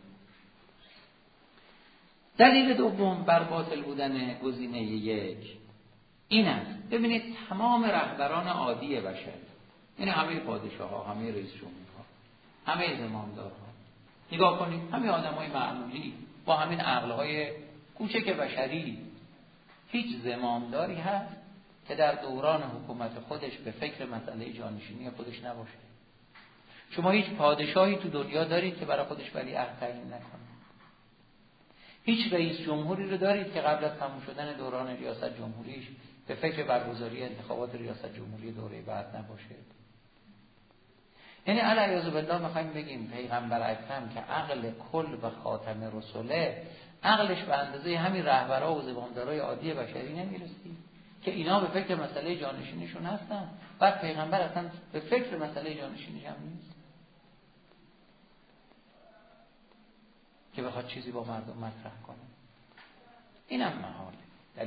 دلیل دوم بر باطل بودن گزینه یک این است. ببینید تمام رهبران عادی بشر، یعنی همه پادشاه ها، همه رئیس جمهورها، همه زمامدارها، نگاه کنید همه آدمای معمولی با همین عقلهای کوچک بشری هیچ زمامداری هست که در دوران حکومت خودش به فکر مسئله جانشینی خودش نباشه؟ شما هیچ پادشاهی تو دنیا دارید که برای خودش ولیعهد تعیین نکنه؟ هیچ رئیس جمهوری رو دارید که قبل از تموم شدن دوران ریاست جمهوریش به فکر برگزاری انتخابات ریاست جمهوری دوره بعد نباشه؟ یعنی علیاذ بالله میخوایم بگیم پیغمبر اکرم که عقل کل و خاتم رسوله، عقلش به اندازه همین رهبرها و زمامدارای عادی بشری نمیرسید که اینا به فکر مسئله جانشینیشون هستن، بعد پیغمبر اصلا به فکر مسئله جانشینیش هم نیست که بخواد چیزی با مردم مطرح کنه. اینم محاله.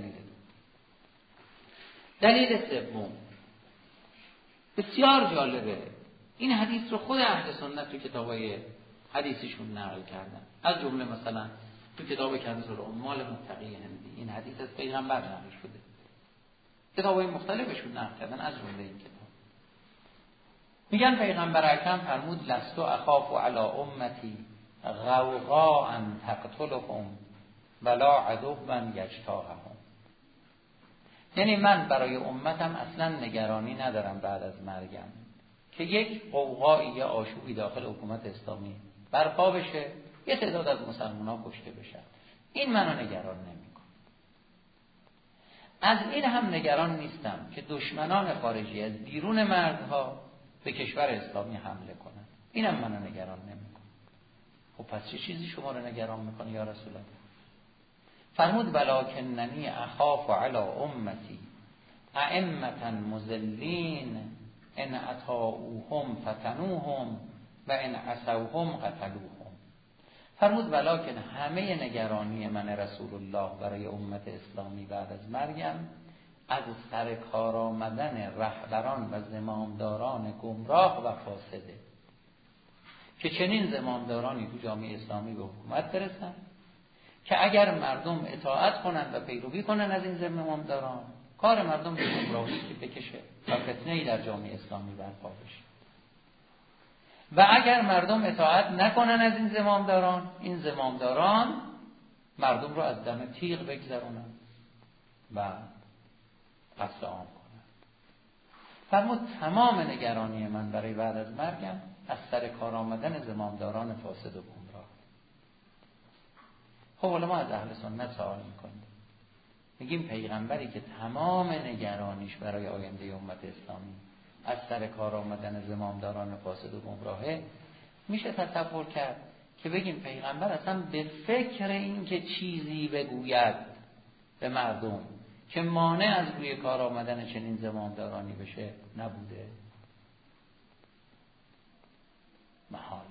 دلیل سوم بسیار جالبه. این حدیث رو خود اهل سنت تو کتابای حدیثشون نقل کردن، از جمله مثلا تو کتاب کنز العمال متقی هندی این حدیث از پیغمبر نقل شده، کتابای مختلفشون نقل کردن، از جمله این کتاب. میگن پیغمبر اکرم فرمود لستو اخاف علی امتی غوغاء تقتلهم ولا عدوا یجتاحهم. یعنی من برای امتم اصلا نگرانی ندارم بعد از مرگم که یک قوقایی یا آشوبی داخل حکومت اسلامی برپا بشه، یه تعداد از مسلمان‌ها کشته بشن. این منو نگران نمی‌کنه. از این هم نگران نیستم که دشمنان خارجی از بیرون مرزها به کشور اسلامی حمله کنن. اینم منو نگران نمی‌کنه. خب پس چه چیزی شما رو نگران می‌کنه یا رسول الله؟ فرمود ولکننی اخاف علی امتی ائمة مضلین ان اطاعوهم فتنوهم و ان عصوهم قتلوهم. فرمود ولکن همه نگرانی من رسول الله برای امت اسلامی بعد از مرگم از سر کار آمدن رهبران و زمامداران گمراه و فاسده، که چنین زمامدارانی تو جامعه اسلامی به حکومت برسن که اگر مردم اطاعت کنن و پیروی کنن از این زمامداران، کار مردم به گمراهی که بکشه و فتنه‌ای در جامعه اسلامی برپا بشه، و اگر مردم اطاعت نکنن از این زمامداران مردم رو از دم تیغ بگذرونن و قتل عام کنن. فرمود تمام نگرانی من برای بعد از مرگم از سر کار آمدن زمامداران فاسد و گمراه. خب حالا ما از اهل سنت سوال میکنیم، میگیم پیغمبری که تمام نگرانیش برای آینده امت اسلامی از سر کار آمدن زمامداران فاسد و گمراهه، میشه تصور کرد که بگیم پیغمبر اصلا به فکر این که چیزی بگوید به مردم که مانع از روی کار آمدن چنین زمامدارانی بشه نبوده؟ محال.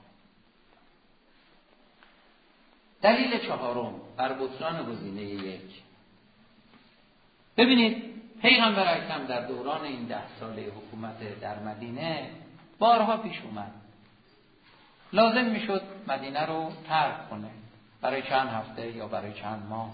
دلیل چهارم بر بطلان گزینه یک. ببینید پیغمبر اکرم در دوران این 10 ساله حکومت در مدینه بارها پیش اومد لازم میشد مدینه رو ترک کنه برای چند هفته یا برای چند ماه،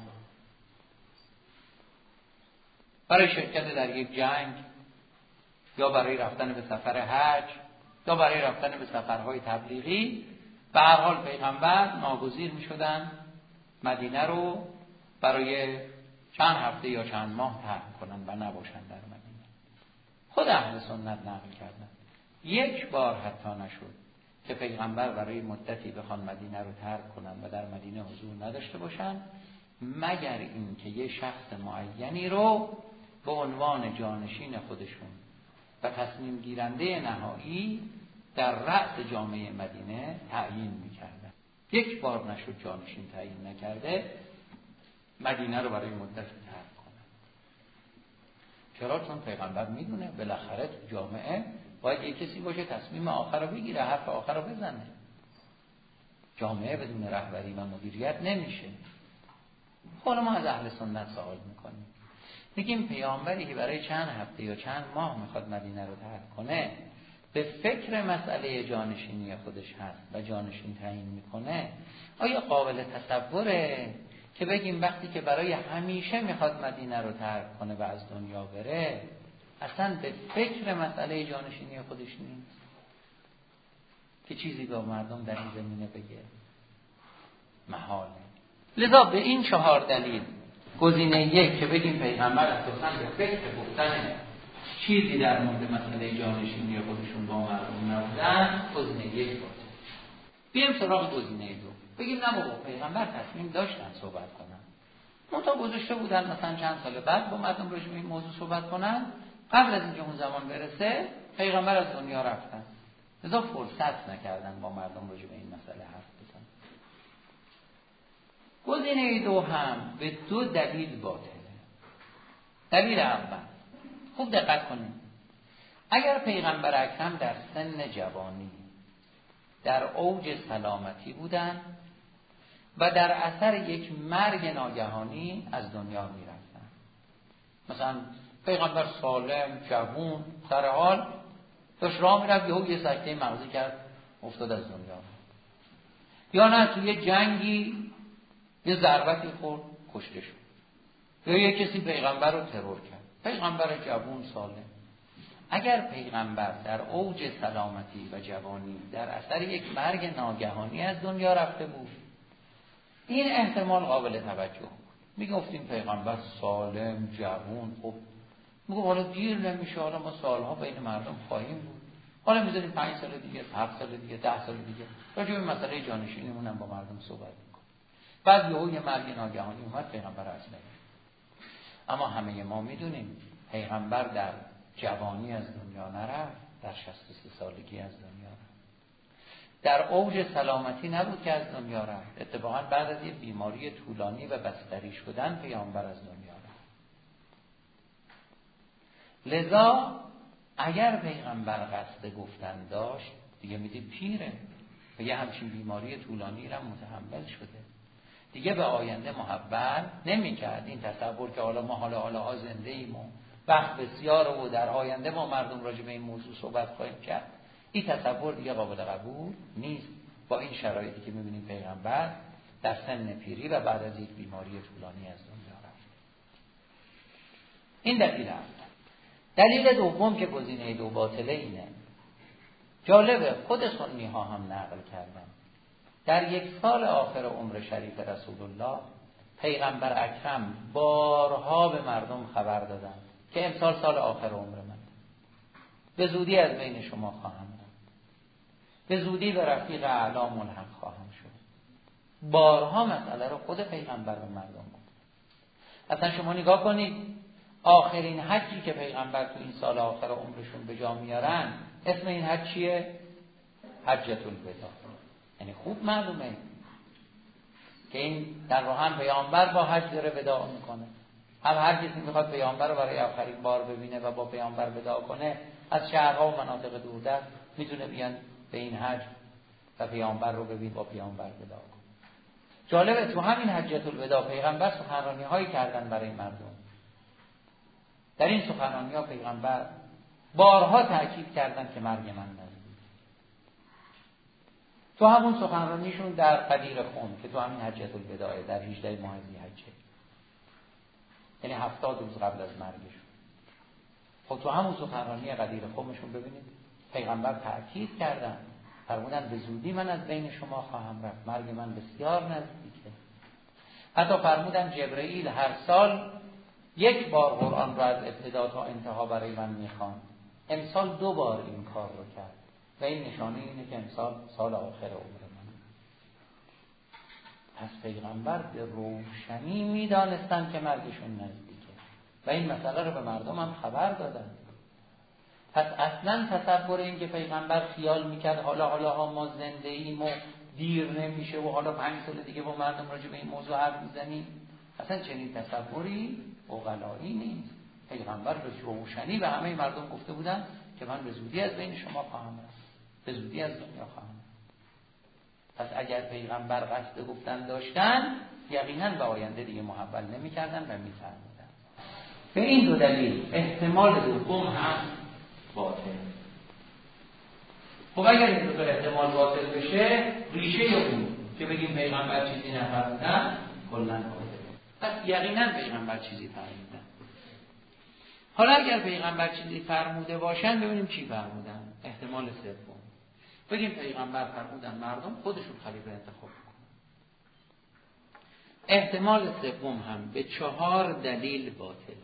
برای شرکت در یک جنگ یا برای رفتن به سفر حج یا برای رفتن به سفرهای تبلیغی. به هر حال پیغمبر ناگزیر میشدن مدینه رو برای چند هفته یا چند ماه ترک کنن و نباشن در مدینه. خود اهل سنت نقل کردن یک بار حتی نشد که پیغمبر برای مدتی بخوان مدینه رو ترک کنن و در مدینه حضور نداشته باشن، مگر این که یه شخص معینی رو به عنوان جانشین خودشون و تصمیم گیرنده نهایی در رأس جامعه مدینه تعیین میکردن. یک بار نشد جانشین تعیین نکرده مدینه رو برای مدت ترک کنن. چرا؟ چون پیغمبر میدونه بالاخره تو جامعه باید یک کسی باشه تصمیم آخر رو بگیره، حرف آخر رو بزنه. جامعه بدون رهبری و مدیریت نمیشه. حالا ما از اهل سنت سوال میکنیم، میگیم پیامبری که برای چند هفته یا چند ماه میخواد مدینه رو ترک کنه به فکر مسئله جانشینی خودش هست و جانشین تعیین میکنه، آیا قابل تصوره که بگیم وقتی که برای همیشه میخواد مدینه رو ترک کنه و از دنیا بره اصلا به فکر مسئله جانشینی خودش نیست که چیزی به مردم در این زمینه بگه؟ محاله. لذا به این 4 دلیل گزینه 1 که بگیم پیغمبر اساساً به فکر گفتن چیزی در مورد مسئله جانشینی خودشون با مردم نبودن، گزینه 1 باشه. بیایم سراغ گزینه 2. بگیم نه بابا پیغمبر تصمیم داشتن صحبت کنن. منتها گذاشته بودن مثلا چند سال بعد با مردم راجع به این موضوع صحبت کنن، قبل از اینکه اون زمان برسه پیغمبر از دنیا رفتن. لذا فرصت نکردن با مردم راجع به این مسئله حرف بزنن. گزینه 2 هم به 2 دلیل باطله. دلیل اول، خوب دقت کنید، اگر پیغمبر اکرم در سن جوانی در اوج سلامتی بودن و در اثر یک مرگ ناگهانی از دنیا میرفتن، مثلا پیغمبر سالم جوان سر حال داشت راه میرفت یه سکته مغزی کرد افتاد از دنیا، یا نه توی جنگی یه ضربتی خورد کشته شد، یا یه کسی پیغمبر رو ترور کرد، پیغمبر جوان سالم. اگر پیغمبر در اوج سلامتی و جوانی در اثر یک مرگ ناگهانی از دنیا رفته بود، این احتمال قابل توجه بود. میگفتیم پیغمبر سالم جوان، خب میگه حالا دیر نمیشه، حالا ما سالها بین مردم خواهیم بود، حالا میذاریم 5 سال دیگه، 7 سال دیگه، 10 سال دیگه راجع به مسئله جانشینیمون هم با مردم صحبت میکنیم. بعد یه مرگ ناگهانی اومد، پیغمبر اصلا. اما همه ما میدونیم پیغمبر در جوانی از دنیا نرفت، در 63 سالگی از دنیا رفت. در اوج سلامتی نبود که از دنیا رفت، اتفاقا بعد از یه بیماری طولانی و بستری شدن پیامبر از دنیا رفت. لذا اگر پیغمبر قصد گفتن داشت، دیگه میده پیره و یه همچین بیماری طولانی را متحمل شده، دیگه به آینده محول نمی‌کرد. این تصور که حالا ما حالا زنده ایم و وقت بسیار و در آینده ما مردم راجع به این موضوع صحبت خواهیم کرد، این تصور دیگه قابل قبول نیست با این شرایطی که می‌بینیم پیغمبر در سن پیری و بعد از یک بیماری طولانی از دنیا رفت. این دلیل اول. دلیل دوم که گزینه 2 باطله اینه، جالبه خود سنی ها هم نقل کردن در 1 سال آخر عمر شریف رسول الله پیغمبر اکرم بارها به مردم خبر دادن که امسال سال آخر عمر من، به زودی از بین شما خواهم رفت، به زودی به رفیق اعلی ملحق خواهم شد. بارها مسئله رو خود پیغمبر به مردم گفت. اصلا شما نگاه کنید، آخرین حجی که پیغمبر تو این سال آخر عمرشون به جا میارن، اسم این حج چیه؟ حجة الوداع. یعنی خوب معلومه که این در واقع هم پیامبر با حج داره وداع میکنه، هم هر کسی میخواد پیامبر رو برای آخرین بار ببینه و با پیامبر وداع کنه از شهرها و مناطق دوردست میتونه بیان به این حج و پیامبر رو ببین، با پیامبر وداع کنه. جالبه تو همین حجة الوداع پیغمبر سخنرانی هایی کردن برای مردم. در این سخنرانی ها پیغمبر بارها تاکید کردن که مرگ من نزدیک. تو همون سخنرانیشون در قدیر خم که تو همین حجة الوداع در 18 ماه ذی‌حجه، یعنی 70 روز قبل از مرگشون، خب تو همون سخنرانی قدیر خمشون ببینید پیغمبر تاکید کردن، فرمودن به زودی من از بین شما خواهم رفت، مرگ من بسیار نزدیکه. حتی فرمودن جبرئیل هر سال 1 بار قرآن را از ابتدا تا انتها برای من میخواند، امسال 2 بار این کار رو کرد و این نشانه اینه که امسال سال آخر عمر من. پس پیغمبر به روشنی میدانستن که مرگشون نزدیکه و این مسئله رو به مردم هم خبر دادن. پس اصلا تصور این که پیغمبر خیال میکرد حالا ما زنده ایم و دیر نمیشه و حالا 5 سال دیگه با مردم راجع به این موضوع حرف میزنیم، اصلا چنین تصوری عقلایی نیست. پیغمبر به روشنی به همه مردم گفته بودن که من به زودی از بین شما خواهم رفت، به زودی از دنیا خواهم رفت. پس اگر پیغمبر قصد گفتن داشتن، یقینا به آینده دیگه محول نمی‌کردن و می‌فرمودن. به این 2 دلیل احتمال دوم هم باطل. خب اگر این 2 احتمال باطل بشه، ریشه اون که بگیم پیغمبر چیزی نفرمودن کلاً باطل. پس یقینا پیغمبر چیزی فرمودن. حالا اگر پیغمبر چیزی فرموده باشن، ببینیم چی فرمودن. احتمال سوم، بگیم پیغمبر فرمودن مردم خودشون خلیفه انتخاب کنن. احتمال سوم هم به 4 دلیل باطله.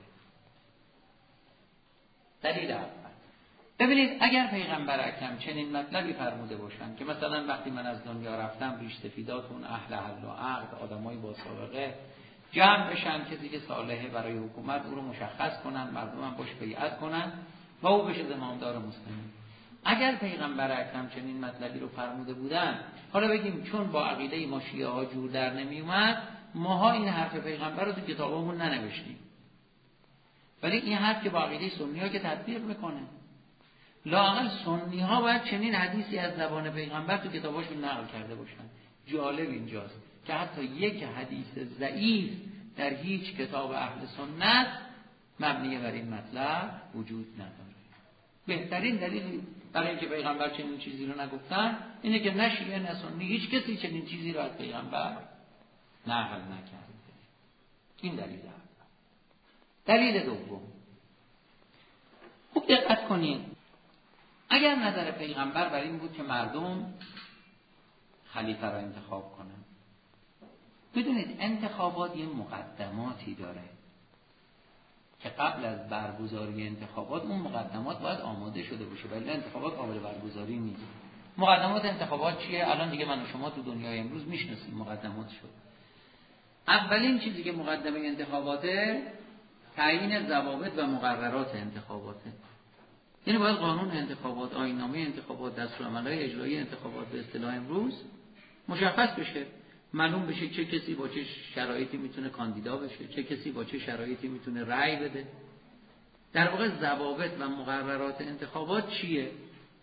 دلیل اول، ببینید اگر پیغمبر اکرم چنین مطلبی فرموده باشن که مثلا وقتی من از دنیا رفتم ریش سفیداتون اهل حل و عقد، آدمای با سابقه جمع بشن، کسی که صالحه برای حکومت او رو مشخص کنن، مردم هم باش بیعت کنن و او بشه زمامدار مسلمین. اگر پیغمبر اکرم چنین مطلبی رو فرموده بودن، حالا بگیم چون با عقیده ما شیعه ها جور در نمی اومد، ماها این حرف پیغمبر رو تو کتابمون ننوشتیم، ولی این حرف که با عقیده سنی ها که تطبیق میکنه، لااقل سنی ها باید چنین حدیثی از زبان پیغمبر تو کتاباشون نقل کرده باشن. جالب اینجاست که حتی یک حدیث ضعیف در هیچ کتاب اهل سنت مبنی بر این مطلب وجود نداره. بهترین دلیل برای اینکه پیغمبر چنین چیزی رو نگفتن اینه که نه شیعه نه سنی هیچ کسی چنین چیزی رو از پیغمبر نقل نکرده. این دلیل اول. دلیل دوم، خوب دقت کنید، اگر نظر پیغمبر بر این بود که مردم خلیفه را انتخاب کنن، بدونید انتخابات یه مقدماتی داره که قبل از برگزاری انتخابات اون مقدمات باید آماده شده باشه، ولی انتخابات قابل برگزاری نیست. مقدمات انتخابات چیه؟ الان دیگه من و شما تو دنیای امروز میشناسیم مقدمات شد. اولین چیزی که مقدمه انتخاباته تعیین ضوابط و مقررات انتخاباته. یعنی باید قانون انتخابات، آیین‌نامه انتخابات، دستورالعمل‌های اجرایی انتخابات به اصطلاح امروز مشخص بشه، معلوم بشه چه کسی با چه شرایطی میتونه کاندیدا بشه، چه کسی با چه شرایطی میتونه رأی بده. در واقع ضوابط و مقررات انتخابات چیه؟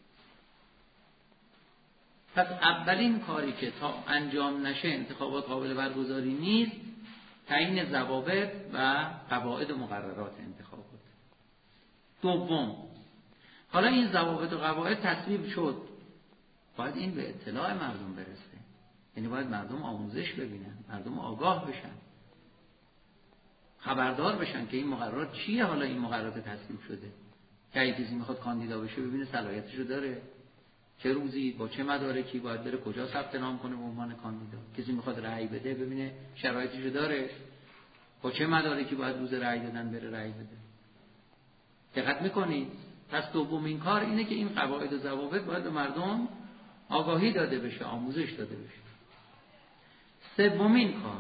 پس اولین کاری که تا انجام نشه انتخابات قابل برگزاری نیست، تعیین ضوابط و قواعد و مقررات انتخابات. دوم، حالا این ضوابط و قواعد تصویب شد، باید این به اطلاع مردم برسه. یعنی باید مردم آموزش ببینن، مردم آگاه بشن، خبردار بشن که این مقررات چیه. حالا این مقررات تصویب شده که اگه کسی میخواد کاندیدا بشه ببینه صلاحیتشو داره، چه روزی با چه مدارکی باید بره کجا ثبت نام کنه به عنوان کاندیدا. کسی میخواد رأی بده ببینه شرایطشو داره، با چه مدارکی باید روز رأی دادن بره رأی بده. دقت میکنید؟ پس دومین کار اینه که این قواعد و ضوابط باید به مردم آگاهی داده بشه، آموزش داده بشه. سومین کار،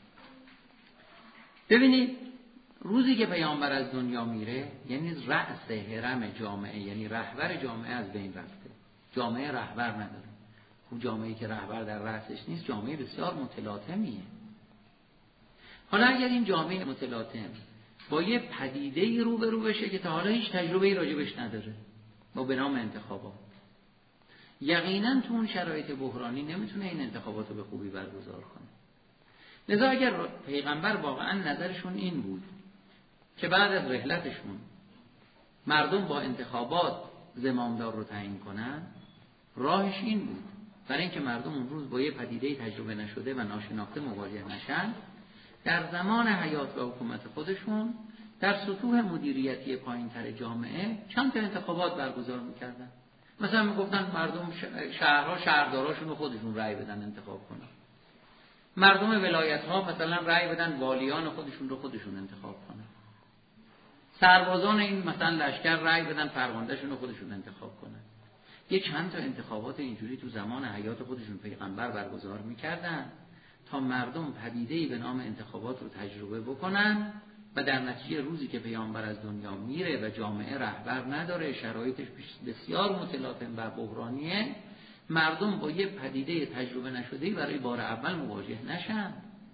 ببینید روزی که پیامبر از دنیا میره، یعنی رأس هرم جامعه، یعنی رهبر جامعه از بین رفته. جامعه رهبر نداره. اون جامعه‌ای که رهبر در رأسش نیست جامعه بسیار متلاطمیه. حالا اگر این جامعه متلاطم با یه پدیده‌ای روبرو بشه که تا حالا هیچ تجربه‌ای راجبش نداره، با به نام انتخابات، یقینا تو اون شرایط بحرانی نمیتونه این انتخابات رو به خوبی برگزار کنه. لذا اگر پیغمبر واقعا نظرشون این بود که بعد از رحلتشون مردم با انتخابات زمامدار رو تعیین کنن، راهش این بود برای اینکه مردم اون روز با یه پدیده تجربه نشده و ناشناخته مواجه نشن، در زمان حیات و حکومت خودشون در سطوح مدیریتی پایین‌تر جامعه چند تا انتخابات برگزار میکردن. مثلا میگفتن مردم شهرها شهرداراشون رو خودشون رأی بدن انتخاب کنن، مردم ولایت‌ها مثلا رأی بدن والیان خودشون رو خودشون انتخاب کنن، سربازان این مثلا لشکر رأی بدن فرماندهشون رو خودشون انتخاب کنن. یه چند تا انتخابات اینجوری تو زمان حیات خودشون پیغمبر برگزار میکردن تا مردم پدیده‌ای به نام انتخابات رو تجربه بکنن و در نتیجه روزی که پیامبر از دنیا میره و جامعه رهبر نداره، شرایطش بسیار متلاطم و بحرانیه، مردم با یه پدیده تجربه نشده‌ای برای بار اول مواجه نشن.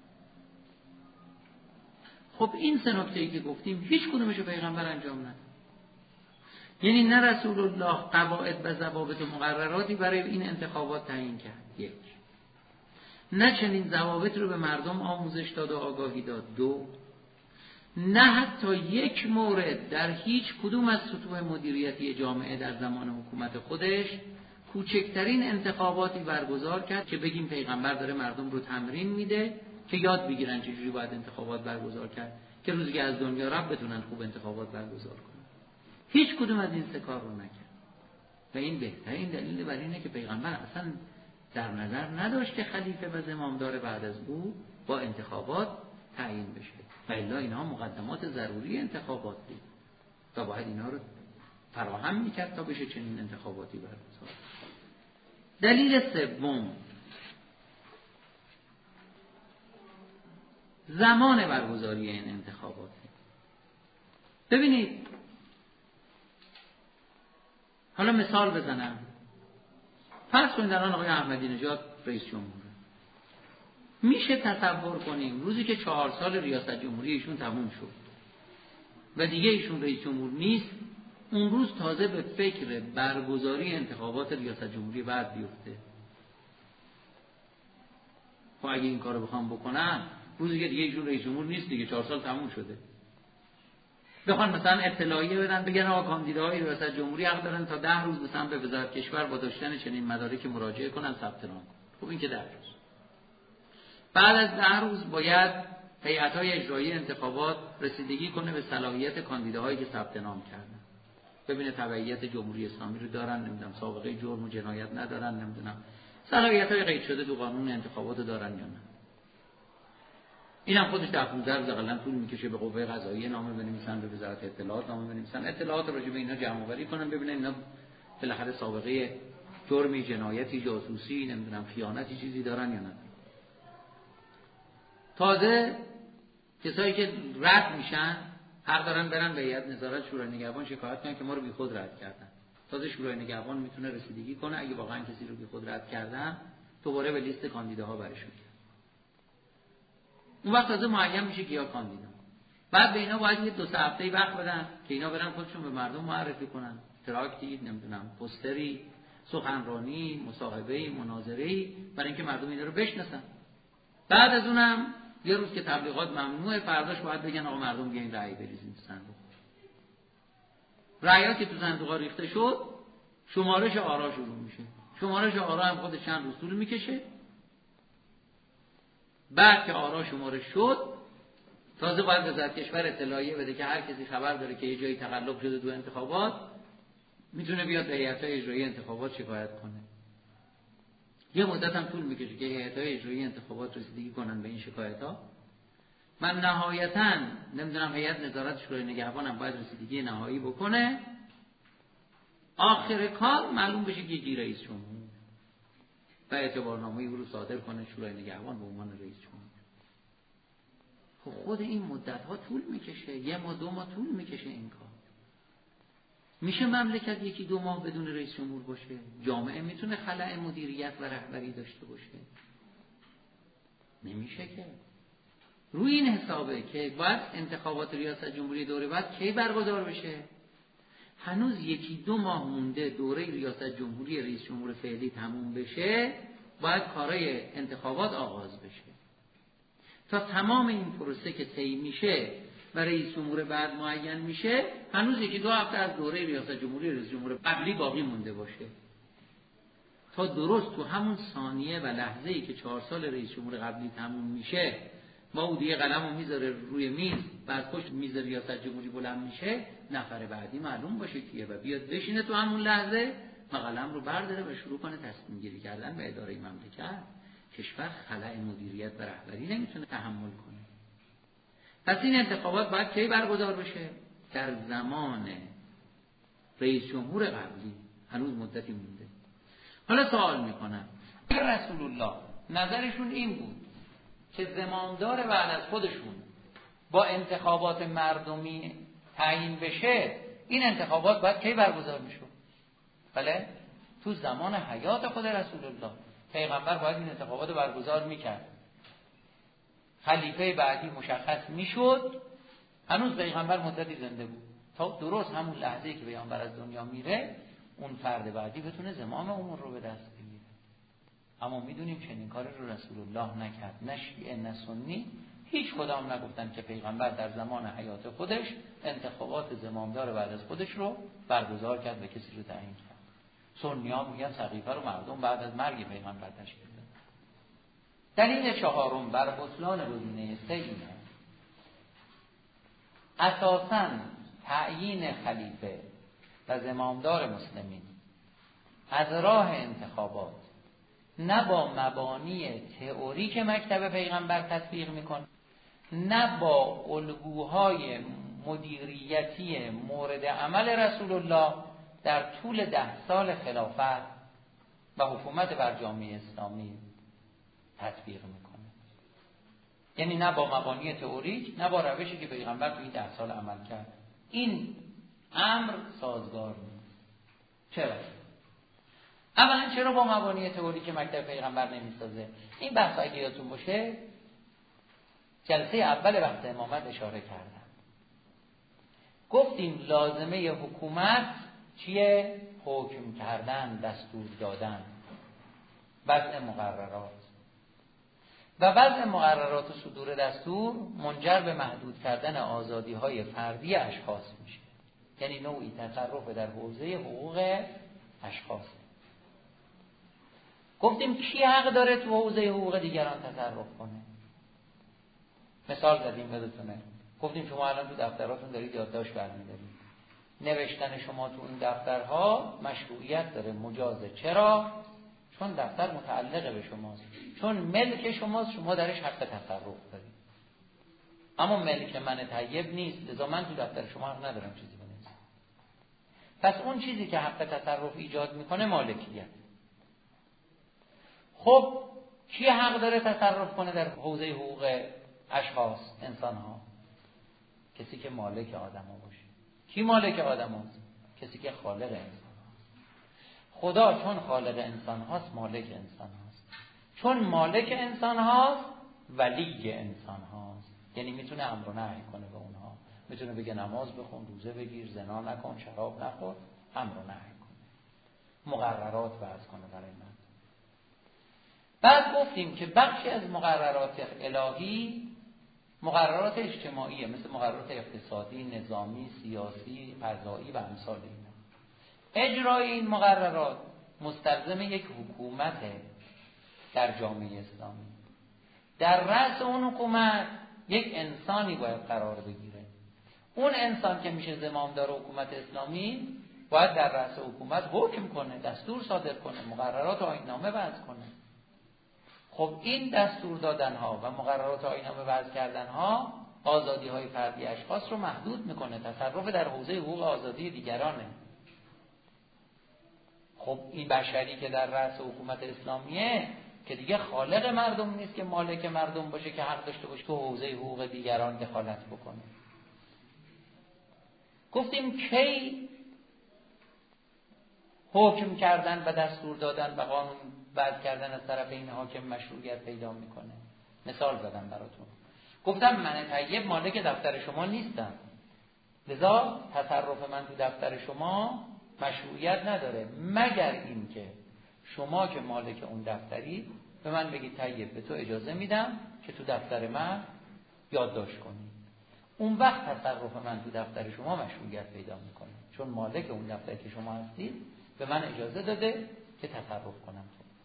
خب این سه نکته‌ای که گفتیم هیچ کدومشو پیغمبر انجام نداد. یعنی نه رسول الله قواعد و ضوابط و مقرراتی برای این انتخابات تعیین کرد، یک، نه چنین ضوابط رو به مردم آموزش داد و آگاهی داد، دو، نه حتی یک مورد در هیچ کدوم از سطوح مدیریتی جامعه در زمان حکومت خودش کوچکترین انتخاباتی برگزار کرد که بگیم پیغمبر داره مردم رو تمرین میده که یاد بگیرن چجوری باید انتخابات برگزار کرد که روزی که از دنیا رفت بتونن خوب انتخابات برگزار کنن. هیچ کدوم از این سه کار رو نکرد و این بهترین دلیل بر اینه که پیغمبر اصلا در نظر نداشت که خلیفه و زمامدار بعد از او با انتخابات تعیین بشه و الا اینها مقدمات ضروری انتخابات بود و باید اینها رو فراهم میکرد تا بشه چنین انتخاباتی برگزار. دلیل سوم زمان برگزاری این انتخابات. ببینید حالا مثال بزنم، فرض کنید الان آقای احمدی نژاد رئیس جمهوره. میشه تصور کنیم روزی که 4 سال ریاست جمهوری ایشون تموم شد و دیگه ایشون رئیس جمهور نیست، اون روز تازه به فکر برگزاری انتخابات ریاست جمهوری بعد بیفته؟ خب اگه این کارو بخوام بکنم روزی که دیگه ایشون رئیس جمهور نیست دیگه، 4 سال تموم شده، بخوان مثلا اطلاعیه بدن بگن آقا کاندیداهای ریاست جمهوری حق دارن تا 10 روز مثلا به وزارت کشور با داشتن چنین مدارکی مراجعه کنن ثبت نام کنن. خب این که 10 روز. بعد از 10 روز باید هیئت‌های اجرایی انتخابات رسیدگی کنه به صلاحیت کاندیداهایی که ثبت نام کردن، ببینه تبعیت جمهوری اسلامی رو دارن، نمیدونم سابقه جرم و جنایت ندارن، نمیدونم صلاحیت‌های قید شده تو قانون انتخابات دارن یا نه. اینم خودش در 15 روز حداقل طول میکشه. به قوه قضاییه نامه بنویسن، به وزارت اطلاعات نامه بنویسن، اطلاعات راجع به اینا جمع آوری کنن، ببینن اینا بالاخره سابقه جرمی، جنایتی، جاسوسی، نمیدونم خیانتی چیزی دارن یا نه. تازه کسایی که رد میشن حق دارن برن به هیئت نظارت شورای نگهبان شکایت کنن که ما رو بیخود رد کردن. تازه شورای نگهبان میتونه رسیدگی کنه اگه واقعا کسی رو بیخود رد کردن دوباره به لیست کاندیداها برشون. اون وقت تازه معین میشه کیا کاندیدا. بعد به اینا باید یه 2-3 هفته وقت بدن که اینا برن خودشون به مردم معرفی کنن، تراکتی، نمیدونم پوستری، سخنرانی، مصاحبه‌ای، مناظره‌ای، برای اینکه مردم اینا رو بشناسن. بعد از اونم یه روز که تبلیغات ممنوعه، فرداش باید بگن آقا مردم بیاین رأی بریزین تو صندوق. رأی‌ها که تو صندوق‌ها ریخته شد، شمارش آرا شروع میشه. شمارش آرا هم خودش چند روز طول میکشه. بعد که آرا شمارش شد، تازه باید وزارت کشور اطلاعیه بده که هر کسی خبر داره که یه جایی تقلب شده تو انتخابات میتونه بیاد به هیئت‌های اجرایی انتخابات شکایت کنه. یه مدت هم طول میکشه که هیئت‌های اجرایی انتخابات رسیدگی کنن به این شکایت‌ها. من نهایتاً نمیدونم هیئت نظارت شورای نگهبان هم باید رسیدگی نهایی بکنه. آخر کار معلوم بشه که کی رئیس جمهور و اعتبارنامه‌ای رو صادر کنه شورای نگهبان به عنوان رئیس جمهور. خب خود این مدت‌ها طول میکشه، 1 ماه 2 ماه طول میکشه این کار. میشه مملکت 1-2 ماه بدون رئیس جمهور باشه؟ جامعه میتونه خلأ مدیریت و رهبری داشته باشه؟ نمیشه که. روی این حسابه که باید انتخابات ریاست جمهوری دوره بعد کی برگزار بشه؟ هنوز 1-2 ماه مونده دوره ریاست جمهوری رئیس جمهور فعلی تموم بشه، باید کارهای انتخابات آغاز بشه. تا تمام این پروسه که طی میشه و رئیس جمهور بعد معین میشه، هنوز 1-2 هفته از دوره ریاست جمهوری رئیس جمهور قبلی باقی مونده باشه. تا درست تو همون ثانیه و لحظه‌ای که 4 سال رئیس جمهور قبلی تموم میشه، با او دیگه قلمو میذاره روی میز، بعد پشت میز ریاست جمهوری بلند میشه، نفر بعدی معلوم باشه کیه و بیاد بشینه تو همون لحظه و قلم رو برداره و شروع کنه تصمیم گیری کردن به اداره مملکت. کشور خلأ مدیریت و رهبری نمیتونه تحمل کنه. پس این انتخابات باید کی برگزار بشه؟ در زمان رئیس جمهور قبلی. هنوز مدتی مونده. حالا سوال میکنم، رسول الله نظرشون این بود که زمامدار بعد از خودشون با انتخابات مردمی تعیین بشه، این انتخابات باید کی برگزار میشه؟ بله، تو زمان حیات خود رسول الله پیغمبر باید این انتخابات برگزار میکرد. خلیفه بعدی مشخص میشد، هنوز پیغمبر مدتی زنده بود، تا درست همون لحظه‌ای که پیغمبر از دنیا میره اون فرد بعدی بتونه زمام امور رو به دست بگیره. اما میدونیم چنین کاری رو رسول الله نکرد. نه شیعه نه سنی هیچ کدام نگفتن که پیغمبر در زمان حیات خودش انتخابات زمامدار بعد از خودش رو برگزار کرد و کسی رو تعیین کرد. سنی‌ها میگن سقیفه رو مردم بعد از مرگ پیغمبر تشکیل دادن. دلیل چهارم بر بطلان گزینه سیدنا اساساً تعیین خلیفه و زمامدار مسلمین از راه انتخابات نه با مبانی تئوری که مکتب پیغمبر تطبیق میکنه، نه با الگوهای مدیریتی مورد عمل رسول الله در طول 10 سال خلافت و حکومت بر جامعه اسلامی تطبیق میکنه. یعنی نه با مبانی تئوریک، نه با روشی که پیغمبر تو این 10 سال عمل کرد. این امر سازگار نیست. چرا؟ اولا چرا با مبانی تئوریک مکتب پیغمبر نمیسازه؟ این بحث اگه یادتون باشه جلسه اول بحث امامت اشاره کردم. گفتیم لازمه حکومت چیه؟ حکم کردن، دستور دادن، وضع مقررات. و وضع مقررات و صدور دستور منجر به محدود کردن آزادی‌های فردی اشخاص میشه. یعنی نوعی تصرف در حوزه حقوق اشخاص. گفتیم کی حق داره تو حوزه حقوق دیگران تصرف کنه؟ مثال زدیم یادتونه. گفتیم شما الان تو دفتراتون دارید یادداشت برمی‌دارید. نوشتن شما تو این دفترها مشروعیت داره، مجازه. چرا؟ چون دفتر متعلق به شماست، چون ملک شماست، شما درش حق تصرف دارید. اما ملک من طیب نیست، لذا من تو دفتر شما حق ندارم چیزی بنویسم. پس اون چیزی که حق تصرف ایجاد میکنه مالکیت. خب کی حق داره تصرف کنه در حوزه حقوق اشخاص، انسان ها؟ کسی که مالک آدم ها باشه. کی مالک آدم هاست؟ کسی که خالق انسان هاست. خدا چون خالق انسان هاست مالک انسان هاست. چون مالک انسان هاست ولی انسان هاست. یعنی میتونه امر و نهی کنه به اونها. میتونه بگه نماز بخون، روزه بگیر، زنا نکن، شراب نخور، امر و نهی کنه، مقررات وضع کنه برای من. بعد گفتیم که بخشی از مقررات الهی مقررات اجتماعیه، مثل مقررات اقتصادی، نظامی، سیاسی، قضایی و امثال اینا. اجرای این مقررات مستلزم یک حکومته در جامعه اسلامی. در رأس اون حکومت یک انسانی باید قرار بگیره. اون انسان که میشه زمامدار حکومت اسلامی باید در رأس حکومت حکم کنه، دستور صادر کنه، مقررات آیین‌نامه وضع کنه. خب این دستور دادن ها و مقررات آیین‌نامه وضع کردن ها آزادی های فردی اشخاص رو محدود میکنه، تصرف در حوزه حقوق آزادی دیگرانه. خب این بشری که در رأس حکومت اسلامیه که دیگه خالق مردم نیست که مالک مردم باشه که حق داشته باشه تو حوزه حقوق دیگران دخالت بکنه. گفتیم کی حکم کردن و دستور دادن و قانون وضع کردن از طرف این حاکم مشروعیت پیدا میکنه. مثال زدم براتون. گفتم من طیب مالک دفتر شما نیستم، لذا تصرف من تو دفتر شما مشروعیت نداره، مگر اینکه شما که مالک اون دفتری به من بگید طیب به تو اجازه میدم که تو دفتر من یادداشت کنی. اون وقت تصرف من تو دفتر شما مشروعیت پیدا میکنه، چون مالک اون دفتر که شما هستید به من اجازه داده که تصرف کنم.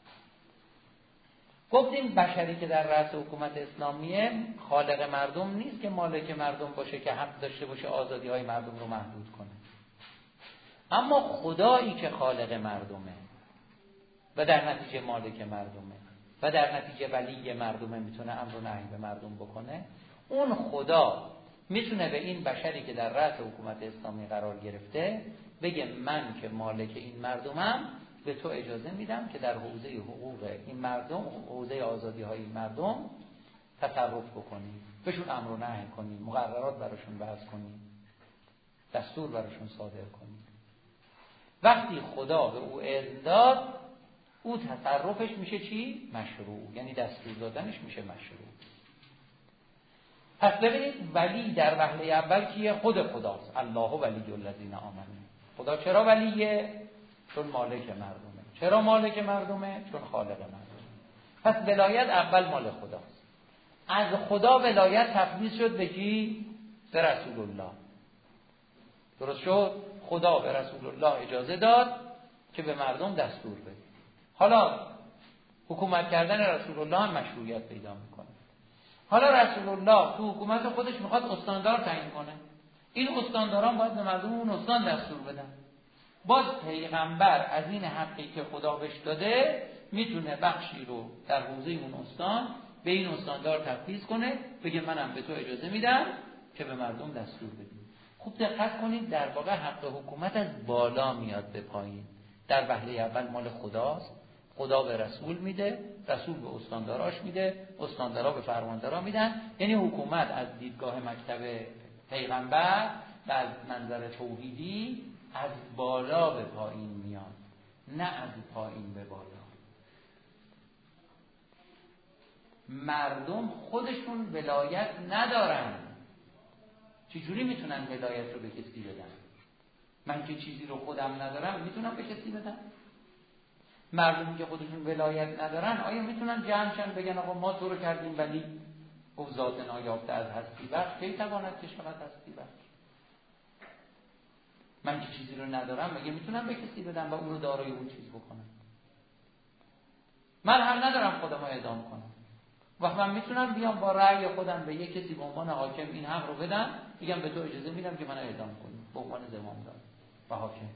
گفتیم بشری که در رأس حکومت اسلامیه خالق مردم نیست که مالک مردم باشه که حق داشته باشه آزادی های مردم رو محدود کنه. اما خدایی که خالق مردمه و در نتیجه مالک مردمه و در نتیجه ولی مردمه، میتونه امر و نهی به مردم بکنه. اون خدا میتونه به این بشری که در رأس حکومت اسلامی قرار گرفته بگه من که مالک این مردمم به تو اجازه میدم که در حوزه حقوق این مردم، حوزه آزادی های این مردم تصرف بکنی، بهشون امر و نهی کنی، مقررات براشون وضع کنی، دستور براشون صادر کنی. وقتی خدا به او اذن داد، او تصرفش میشه چی؟ مشروع. یعنی دستور دادنش میشه مشروع. پس ببینید ولی در وهله اول کیه؟ خود خداست. الله ولی الذین آمنوا. خدا چرا ولیه؟ چون مالک مردمه. چرا مالک مردمه؟ چون خالق مردمه. پس ولایت اول مال خداست. از خدا ولایت تفویض شد به کی؟ به رسول الله. درست شد؟ خدا به رسول الله اجازه داد که به مردم دستور بده. حالا حکومت کردن رسول الله هم مشروعیت پیدا میکنه. حالا رسول الله تو حکومت خودش میخواد استاندار تعیین کنه. این استانداران باید به مردم اون استان دستور بدن. باز پیغمبر از این حقی که خدا بهش داده میتونه بخشی رو در حوزه اون استان به این استاندار تفویض کنه، بگه منم به تو اجازه میدم که به مردم دستور بدی. خوب دقت کنید، در واقع حق حکومت از بالا میاد به پایین. در وهله اول مال خداست، خدا به رسول میده، رسول به استانداراش میده، استاندارا به فرماندارا میدن. یعنی حکومت از دیدگاه مکتب پیغمبر و از منظر توحیدی از بالا به پایین میاد، نه از پایین به بالا. مردم خودشون ولایت ندارن، چجوری میتونن ولایت رو به کسی بدن؟ من که چیزی رو خودم ندارم میتونم به کسی بدم؟ مردمی که خودشون ولایت ندارن آیا میتونن جمعشن بگن آقا ما تو رو کردیم ولی او ذات نایافته از هستی بخش کی تواند که شود هستی بخش؟ من که چیزی رو ندارم مگه میتونم به کسی بدم و اون رو دارای اون چیز بکنم؟ من هم ندارم خودم رو اعدام کنم، وقت من میتونم بیام با رأی خودم به یک کسی به عنوان حاکم این حق رو بدم، بگم به تو اجازه میدم که من اعدام کنی به عنوان زمامدار و حاکم.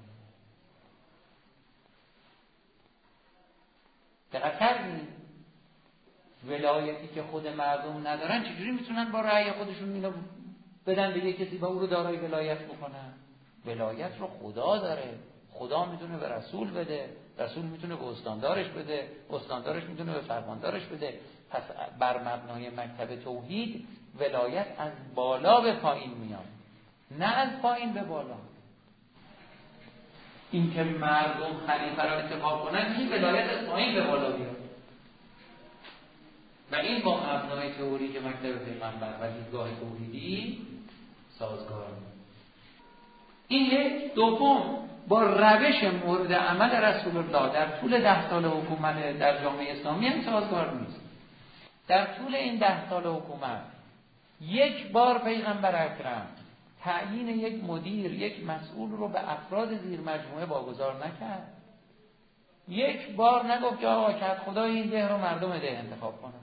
دقت کردین ولایتی که خود مردم ندارن چجوری میتونن با رأی خودشون اینو بدن به یک کسی و او رو دارای ولایت بکنن؟ ولایت رو خدا داره، خدا میتونه به رسول بده، رسول میتونه به استاندارش بده، استاندارش میتونه به فرماندارش بده. پس بر مبنای مکتب توحید ولایت از بالا به پایین میاد، نه از پایین به بالا. این که مردم خلیفه را انتخاب کنن این ولایت از پایین به بالا بیاد و این با مبنای تئوری که مکتب پیغمبر و دیدگاه توحیدی سازگار نیست. این یک. دوم، با روش مورد عمل رسول الله در طول 10 سال حکومت در جامعه اسلامی هم سازگار نیست. در طول این 10 سال حکومت یک بار پیغمبر اکرم تعیین یک مدیر، یک مسئول رو به افراد زیر مجموعه واگذار نکرد. یک بار نگفت که آقا کرد خدا این ده رو مردم ده انتخاب کنن،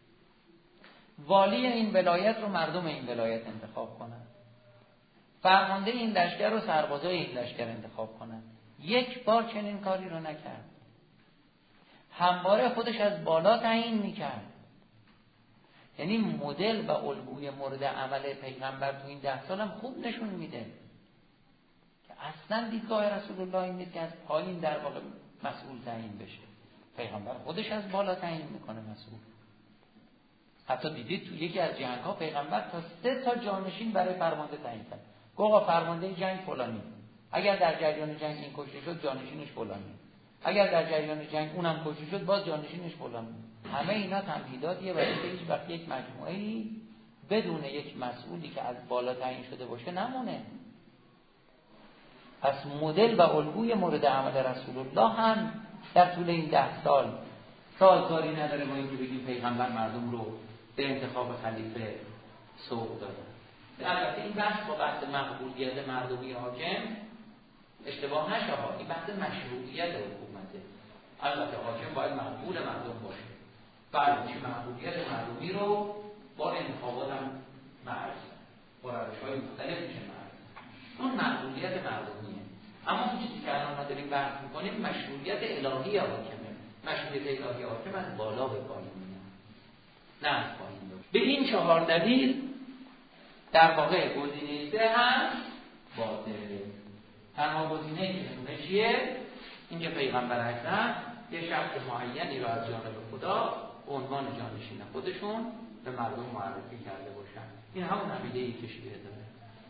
والی این ولایت رو مردم این ولایت انتخاب کنن، فرمانده این لشکر رو سربازای این لشکر انتخاب کنن. یک بار چنین کاری رو نکرد. همواره خودش از بالا تعیین میکرد. یعنی مدل و الگوی مورد عمل پیغمبر تو این 10 سال هم خوب نشون میده که اصلا دیدگاه رسول الله این نیست که از پایین در واقع مسئول تعیین بشه. پیغمبر خودش از بالا تعیین میکنه مسئول. حتی دیدید تو یکی از جنگ‌ها پیغمبر تا 3 جانشین برای فرمانده تعیین کرد. گفت آقا فرمانده جنگ فلانی، اگر در جریان جنگ این کشته شد جانشینش فلانی، اگر در جریان جنگ اونم کشته شد باز جانشینش فلانی. همه اینا تمهیداتیه برای اینکه هیچ وقت یک مجموعه‌ای بدون یک مسئولی که از بالا تعیین شده باشه نمونه. پس مدل و الگوی مورد عمل رسول الله هم در طول این 10 سال سازگاری نداره با اینکه بگیم پیغمبر مردم رو به انتخاب خلیفه سوق دادن. البته این بحث با بحث مقبولیت مردمی حاکم اشتباه نشه ها، این بحث مشروعیت حکومته. البته حاکم باید مقبول مردم باشه. بله چه مقبولیت مردمی رو با انتخابات هم معرض، با روش‌های مختلف میشه معرض. اون مقبولیت مردمیه. اما اون چیزی که الان ما داریم بحث می‌کنیم مشروعیت الهی حاکمه. مشروعیت الهی حاکم از بالا به پایین میاد، نه از پایین به. به این 4 دلیل در واقع گزینه 3 هم باطله. تنها گزینه‌ای که نمونه چیه؟ اینکه پیغمبر اکرم یه شخص معینی رو از جانب خدا به عنوان جانشین خودشون به مردم معرفی کرده باشن. این همون عقیده‌ای که شیعه داره.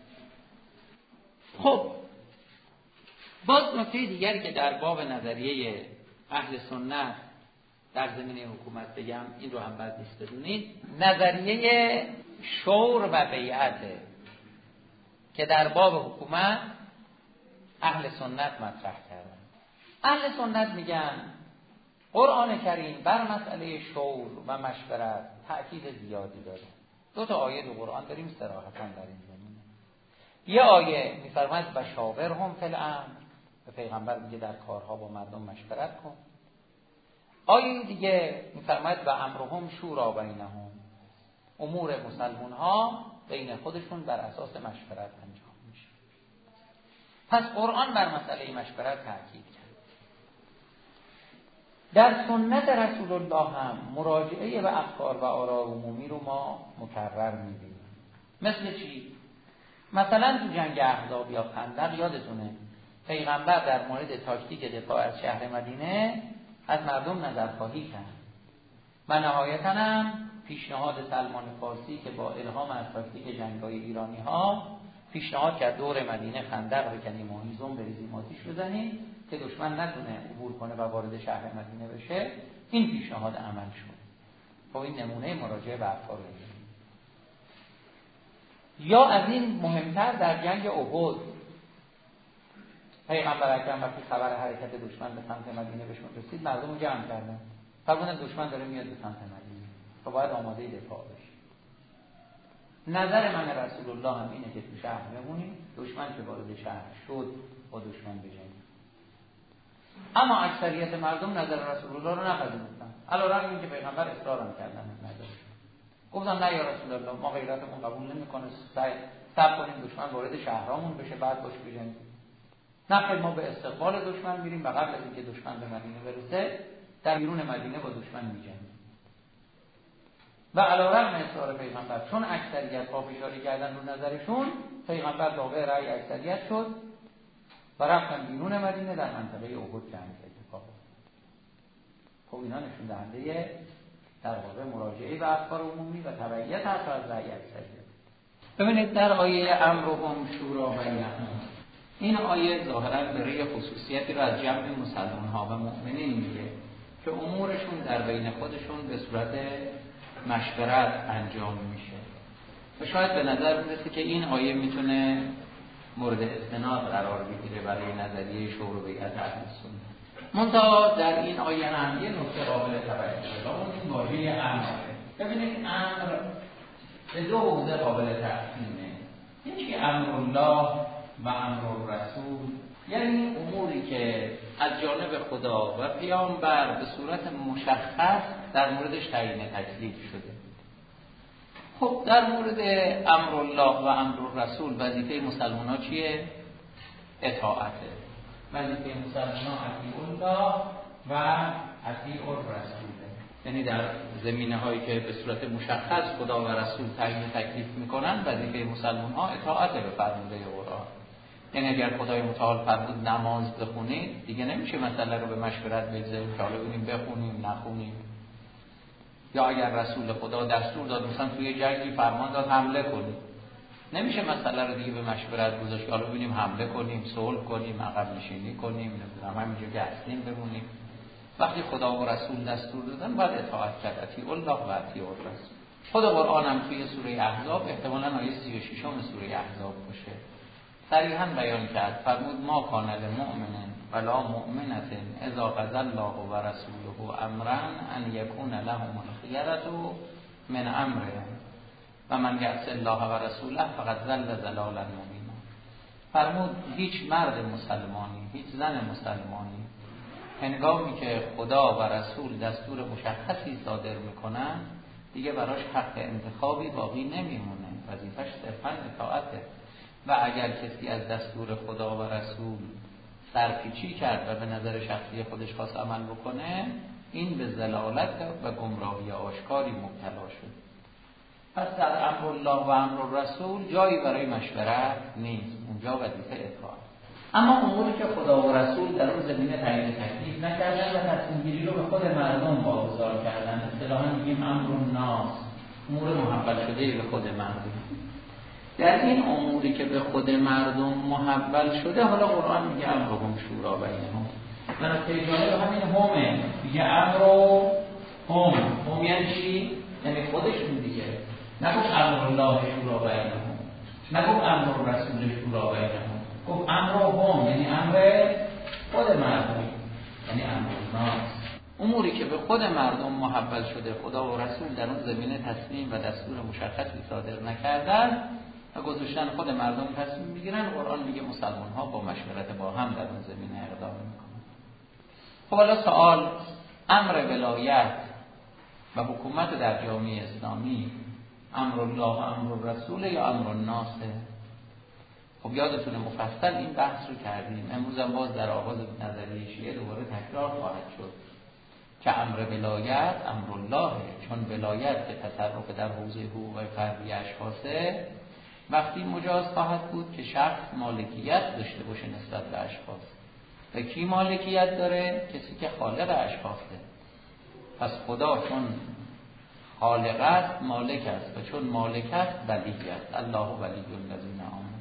خب باز نکته دیگری که در باب نظریه اهل سنت در زمینه حکومت بگم، این رو هم بد نیست بدونید، نظریه شور و بیعته که در باب حکومت اهل سنت مطرح کردن. اهل سنت میگن قرآن کریم بر مسئله شور و مشورت تأکید زیادی داره. 2 آیه تو قرآن داریم صراحتاً در این زمینه. یه آیه میفرماید و شاورهم فی الامر، به پیغمبر میگه در کارها با مردم مشورت کن. آیه دیگه میفرماید و امرهم شورا بینهم، امور مسلمون ها بین خودشون بر اساس مشورت انجام میشه. پس قرآن بر مسئله مشورت تاکید کرد. در سنت رسول الله هم مراجعه به افکار و آراء عمومی رو ما مکرر می‌بینیم. مثل چی؟ مثلا تو جنگ احزاب یا خندق یادتونه پیغمبر در مورد تاکتیک دفاع از شهر مدینه از مردم نظرخواهی کرد و نهایتاً هم پیشنهاد سلمان فارسی که با الهام از تاکتیک جنگ‌های ایرانی‌ها پیشنهاد کرد دور مدینه خندق بکنیم و هیزم بریزیم آتیش بزنیم که دشمن نتونه عبور کنه و وارد شهر مدینه بشه. این پیشنهاد عمل شد. خب این نمونه مراجعه به افکار عمومی. یا از این مهمتر در جنگ احد پیغمبر اکرم وقتی خبر حرکت دشمن به سمت مدینه بهشون رسید مردم رو جمع کردن. فرمودن دشمن داره میاد به سمت مدینه و باید آماده دفاع بشیم. نظر من رسول الله هم اینه که تو شهر بمونیم، دشمن که وارد شهر شد با دشمن بجنگیم. اما اکثریت مردم نظر رسول الله رو نپذیرفتن. علیرغم اینکه پیغمبر اصرار هم کردن نظرش. گفتم نه یا رسول الله، ما غیرتمون قبول نمیکنه، صبر کنیم دشمن وارد شهرامون بشه بعد باش بجنگیم. نه، ما به استقبال دشمن میریم و قبل از اینکه دشمن به مدینه برسه در بیرون مدینه با دشمن میجنگیم. و علیرغم اصرار پیغمبر چون اکثریت پافشاری کردن رو نظرشون، پیغمبر تابع رأی اکثریت شد و رفتن بیرون مدینه در منطقه احد جنگ اتفاق افتاد. خب اینا نشون دهنده در واقع مراجعه به افکار عمومی و تبعیت حتی از رأی اکثریت. ببینید در آیه امرهم شورا بینهم، این آیه ظاهرا برای خصوصیتی رو از جمع مسلمان ها و مؤمنین میگه که امورشون در بین خودشون به صورت مشورت انجام میشه و شاید به نظر برسه که این آیه میتونه مورد استناد قرار بگیره برای نظریه شورا بیعت اهل سنت. منتها در این آیه هم یه نکته قابل توجهه و اون این واژه امر. ببینید امر به دو حوزه قابل تقسیمه. یکی امر الله و امر الرسول، یعنی اموری که از جانب خدا و پیامبر به صورت مشخص در موردش تعیین تکلیف شده. خب در مورد امر الله و امر الرسول وظیفه مسلمان‌ها چیه؟ اطاعته. وظیفه مسلمان‌ها اطیع الله و اطیع الرسول، یعنی در زمینه‌هایی که به صورت مشخص خدا و رسول تعیین تکلیف می‌کنن وظیفه مسلمان‌ها اطاعت به فرموده قرآن. یعنی اگر خدای متعال فرمود نماز بخونید، دیگه نمیشه مسئله رو به مشورت بگذاریم که حالا ببینیم بخونیم نخونیم. یا اگر رسول خدا دستور داد مثلا توی جنگی فرمان داد حمله کنید، نمیشه مسئله رو دیگه به مشورت گذاشت که حالا ببینیم حمله کنیم، صلح کنیم، عقب نشینی کنیم، همینجوری که هستیم بمونیم. وقتی خدا و رسول دستور دادن باید اطاعت کرد، اطیع الله و اطیع الرسول. خود قرآن هم توی سوره احزاب احتمالاً آیه 36 سوره احزاب باشه صریحاً بیان کرد، فرمود ما کان للمؤمن ولا مؤمنة اذا قضى الله و رسوله امرا ان یکون لهم الخیرة من امرهم و من یعص الله و رسوله فقد ضل ضلالا مبینا. فرمود هیچ مرد مسلمانی، هیچ زن مسلمانی هنگامی که خدا و رسول دستور مشخصی صادر میکنن دیگه براش حق انتخابی باقی نمیمونه، وظیفش صرفاً اطاعته. و اگر کسی از دستور خدا و رسول سرپیچی کرد و به نظر شخصی خودش خواست عمل بکنه، این به ضلالت و گمراهی آشکاری مبتلا شد. پس در امر الله و امر الرسول جایی برای مشورت نیست، اونجا وظیفه اطاعت. اما اموری که خدا و رسول در اون زمینه تعیین تکلیف نکردن و تصمیم گیری رو به خود مردم واگذار کردن، اصطلاحاً میگیم امر الناس، امور محول شده به خود مردم. در این اموری که به خود مردم محول شده، حالا قرآن میگه امرهم شورا بینهم. و نکته جالب همین همه، میگه امرهم. هم یعنی چی؟ یعنی خودشون دیگه. نگفت امر الله شورا بینهم، نگفت امر الرسول شورا بینهم، گفت امرهم یعنی امر خود مردم، یعنی امر الناس. اموری که به خود مردم محول شده، خدا و رسول در اون زمینه تصمیم و دستور مشخصی صادر نکردن و گذاشتن خود مردم تصمیم میگیرن، قرآن میگه مسلمان ها با مشورت با هم در اون زمینه اقدام میکنن. خب حالا سوال، امر ولایت و حکومت در جامعه اسلامی امر الله و امر الرسول یا امر الناس؟ خب یادتونه مفصل این بحث رو کردیم. امروز هم باز در آغاز نظریه شیعه دوباره تکرار خواهد شد که امر ولایت امر الله، چون ولایت که تصرف در حوزه حقوق فردی اشخاصه، وقتی مجاز خواهد بود که شخص مالکیت داشته باشه نسبت به اشخاص. و کی مالکیت داره؟ کسی که خالق اشخاصه. پس خدا چون خالق است مالک است، و چون مالک است ولی است. الله ولی الذین آمنوا.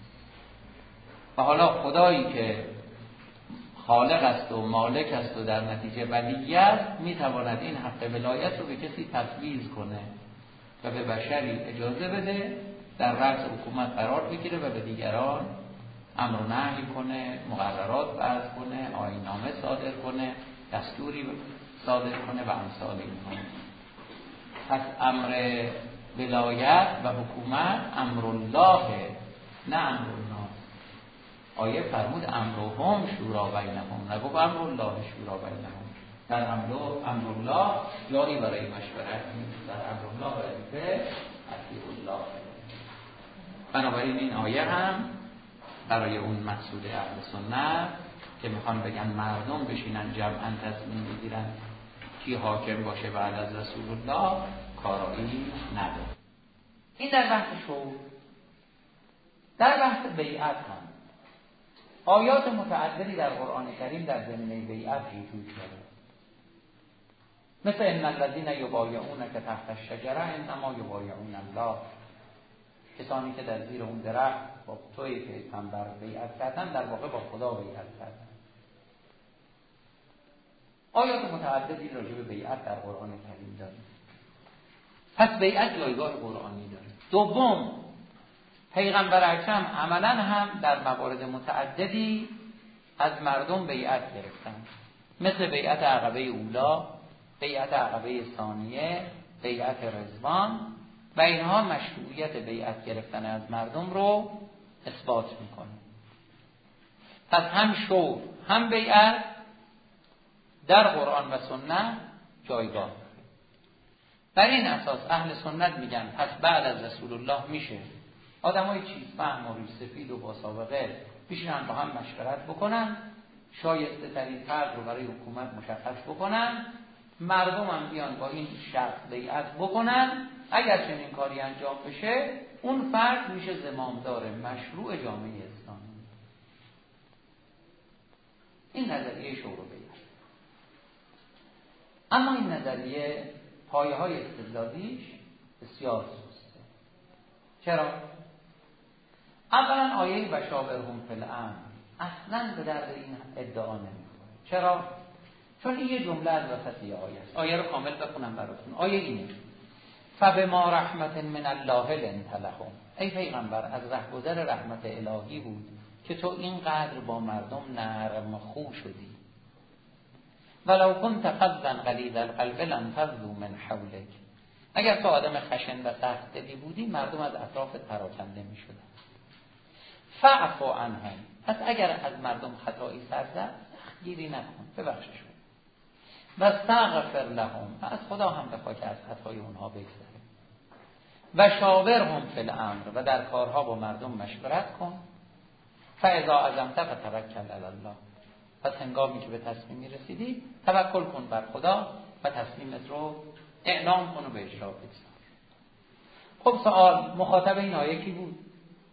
و حالا خدایی که خالق است و مالک است و در نتیجه ولی است، میتواند این حق ولایت رو به کسی تفویض کنه و به بشری اجازه بده در رأس حکومت قرار بگیره و به دیگران امر و نهی کنه، مقررات وضع کنه، آیین‌نامه صادر کنه، دستوری صادر کنه و امثال اینها. پس امر ولایت و حکومت امر الله، نه امر الناس. آیه فرمود امرهم شورا بینهم، نگفت امر الله شورا بینهم. در امر الله جایی برای مشورت نیست، در امر الله برای اطیعوا الله. بنابراین این آیه هم برای اون مقصود اهل سنت که میخوان بگن مردم بشینن جمعاً تصمیم بگیرن کی حاکم باشه بعد از رسول الله، کارایی نداره. این در بحث شورا. در بحث بیعت هم آیات متعددی در قرآن کریم در زمینه بیعت وجود داره، مثل ان الذین یبایعونک تحت الشجره انما یبایعون الله. کسانی که در زیر اون درخت با توی پیغمبر بیعت کردن در واقع با خدا بیعت کردن. آیات متعددی راجع به بیعت در قرآن کریم داره. پس بیعت جایگاه قرآنی داره. دوم، پیغمبر اکرم عملاً هم در موارد متعددی از مردم بیعت گرفتن، مثل بیعت عقبه اولا، بیعت عقبه ثانیه، بیعت رضوان، و اینها مشروعیت بیعت گرفتن از مردم رو اثبات میکنه. پس هم شورا هم بیعت در قرآن و سنت جایگاه. بر این اساس اهل سنت میگن پس بعد از رسول الله میشه آدمای چیز فهم و ریش سفید و با سابقه بشینن با هم مشورت بکنن، شایسته ترین فرد رو برای حکومت مشخص بکنن، مردم هم بیان با این شخص بیعت بکنن. اگر چنین کاری انجام بشه اون فرد میشه زمامدار مشروع جامعه اسلامی. این نظریه شورا بیعت. اما این نظریه پایه های استدلالیش بسیار سسته. چرا؟ اولا آیه و شاورهم فی الامر اصلا به درد این ادعا نمیخوره. چرا؟ چون این یه جمله از وسط یه آیه است. آیه رو کامل بخونم براتون. آیه اینه: فبما رحمت من الله لنت لهم. ای پیغمبر، از رهگذر رحمت الهی بود که تو اینقدر با مردم نرم خو شدی. ولو كنت فظا غلیظ القلب لانفضوا من حولك. اگر تو آدم خشن و سخت دلی بودی مردم از اطرافت پراکنده میشدن. فاعف عنهم. پس اگر از مردم خطایی سر زد سختگیری نکن، ببخششون. و استغفر لهم. از خدا هم بخواه که از خطای اونها بگذره. و شاورهم فی الامر. و در کارها با مردم مشورت کن. فاذا عزمت فتوکل علی الله. پس هنگامی که به تصمیمی رسیدی توکل کن بر خدا و تصمیمت رو اعلام کن و به اجرا بگذار. خب سوال، مخاطب این آیه کی بود؟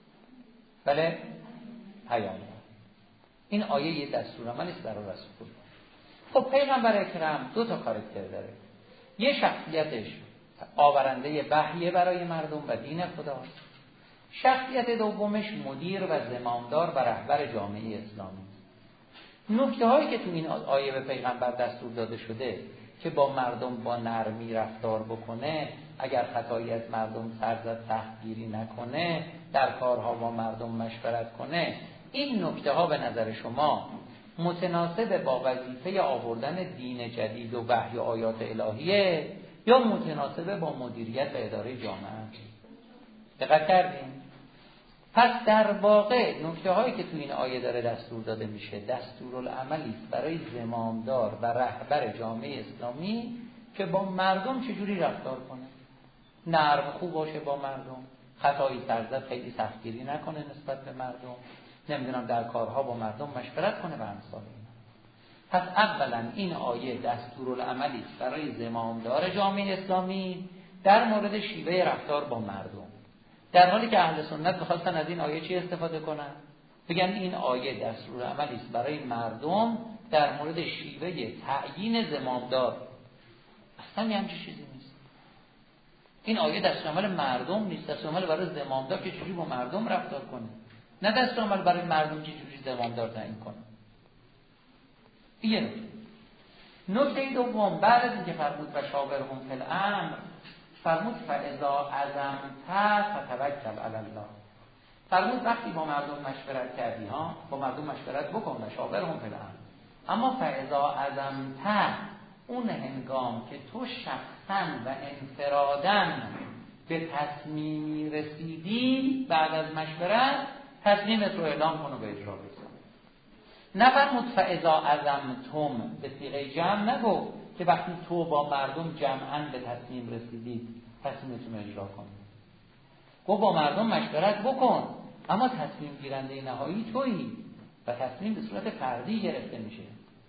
بله، پیامبر. این آیه یه دستورالعمل نیست برای رسول. خب پیغمبر اکرم دو تا کاراکتر داره. یه شخصیتش آورنده وحی برای مردم و دین خداست. شخصیت دومش مدیر و زمامدار و رهبر جامعه اسلامی. نکته هایی که تو این آیه به پیغمبر دستور داده شده که با مردم با نرمی رفتار بکنه، اگر خطایی از مردم سر زد سختگیری نکنه، در کارها با مردم مشورت کنه، این نکته ها به نظر شما متناسب با وظیفه آوردن دین جدید و وحی و آیات الهیه یا متناسب با مدیریت و اداره جامعه؟ دقت کردین؟ پس در واقع نکته هایی که تو این آیه داره دستور داده میشه دستورالعملی است برای زمامدار و رهبر جامعه اسلامی که با مردم چجوری رفتار کنه، نرم خوب باشه با مردم، خطایی سرزد خیلی سختگیری نکنه نسبت به مردم، نمیدونم در کارها با مردم مشورت کنه و امثال اینا. پس اولا این آیه دستورالعملی است برای زمامدار جامعه اسلامی در مورد شیوه رفتار با مردم، در حالی که اهل سنت می‌خواستن از این آیه چی استفاده کنن؟ بگن این آیه دستورالعملی است برای مردم در مورد شیوه تعیین زمامدار. اصلا همچین چیزی نیست. این آیه دستورالعمل مردم نیست، دستورالعمل برای زمامدار که چجوری با مردم رفتار کنه، نه دستورالعمل برای مردم که چجوری زمامدار تعیین کنه. این نکته دوم، بعد از اینکه فرمود و شاورهم فی الامر، فرمود فاذا عزمت فتوکل علی الله. فرمود وقتی با مردم مشورت کردی، با مردم مشورت بکن و شاورهم فی الامر. اما فاذا عزمت، اون هنگام که تو شخصا و انفراداً به تصمیمی رسیدی، بعد از مشورت تصمیمت رو اعلام کن و به اجرا برسون. نفرمود فاذا عزمتم، به صیغه جمع نگو که وقتی تو با مردم جمعاً به تصمیم رسیدید تصمیمتون رو اجرا کنید. گفت با مردم مشورت بکن، اما تصمیم گیرنده نهایی تویی و تصمیم به صورت فردی گرفته میشه.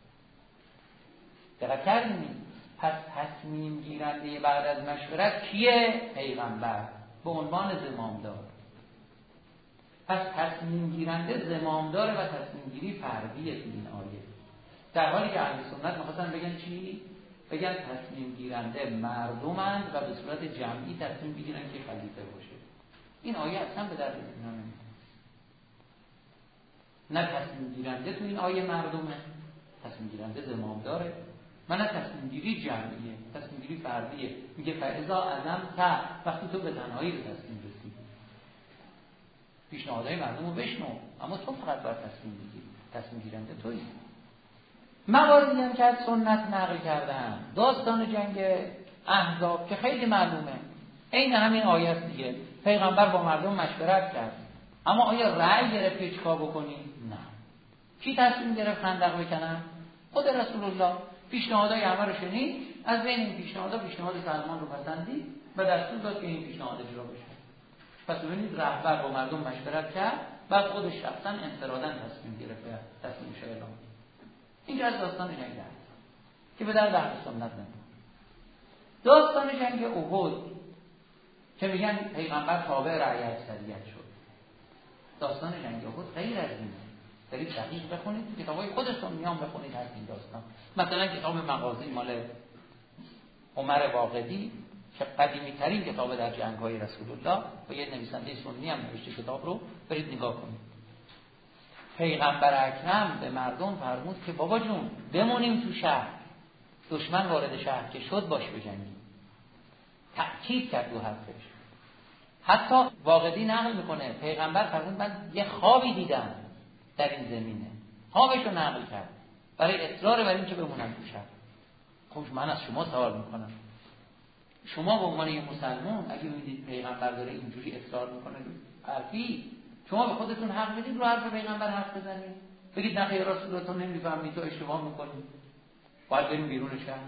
دقت کردید؟ پس تصمیم گیرنده بعد از مشورت کیه؟ پیغمبر به عنوان زمامدار. پس تصمیم گیرنده زمامدار و تصمیم گیری فردیه تو این آیه، در حالی که اهل سنت می‌خواستن بگن چی؟ بگن تصمیم گیرنده مردمند و به صورت جمعی تصمیم بگیرن که خلیفه باشه. این آیه اصلا به درد اینا نمی‌خوره. نه تصمیم گیرنده تو این آیه مردمه، تصمیم گیرنده زمامداره، و نه تصمیم گیری جمعیه، تصمیم گیری فردیه. میگه فاذا عزمت، وقتی تو به تنهایی به تصمیم رسیدی، پیشنهادهای مردم رو بشنو، اما تو فقط باید تصمیم بگیری، تصمیم گیرنده تویی. مواردی هم که از سنت نقل کردن، داستان جنگ احزاب که خیلی معلومه، عین همین آیه است دیگه. پیغمبر با مردم مشورت کرد، اما آیا رأی گرفت که چیکار بکنی؟ نه. کی تصمیم گرفت خندق بکنن؟ خود رسول الله. پیشنهادهای همه رو شنید، از بین این پیشنهادها پیشنهاد سلمان رو پسندید و دستور داد که این پیشنهاد اجرا بشه. پس ببینید رهبر با مردم مشورت کرد، بعد خودش شخصا انفراداً تصمیم گرفت، تصمیمش اعلام کرد. این از داستان جنگ است که به درد اهل سنت نمی‌خوره. داستان جنگ احد که میگن پیغمبر تابع رأی اکثریت شد. داستان جنگ احد غیر از اینه. برید دقیق بخونید، کتابای خودتون میام بخونید از این داستان. مثلا کتاب مغازی مال عمر واقدی که قدیمی ترین کتاب در جنگ‌های رسول الله و یه نویسنده سنی هم نوشته کتاب رو، برید نگاه کنید. پیغمبر اکرم به مردم فرمود که بابا جون بمونیم تو شهر، دشمن وارد شهر که شد باش بجنگیم. تأکید کرد رو حرفش. حتی واقدی نقل میکنه پیغمبر فرمود من یه خوابی دیدم در این زمینه، خوابش رو نقل کرد برای اصرار بر این که بمونم تو شهر. خب من از شما سوال میکنم، شما به عنوان یه مسلمان اگه میدید پیغمبر داره اینجوری اصرار میکنه حرفی، شما به خودتون حق میدید رو حرف پیغمبر حرف بزنید؟ بگید نه خیر رسول الله تو نمیفهمی، تو اشتباه میکنی، باید بریم بیرون شهر.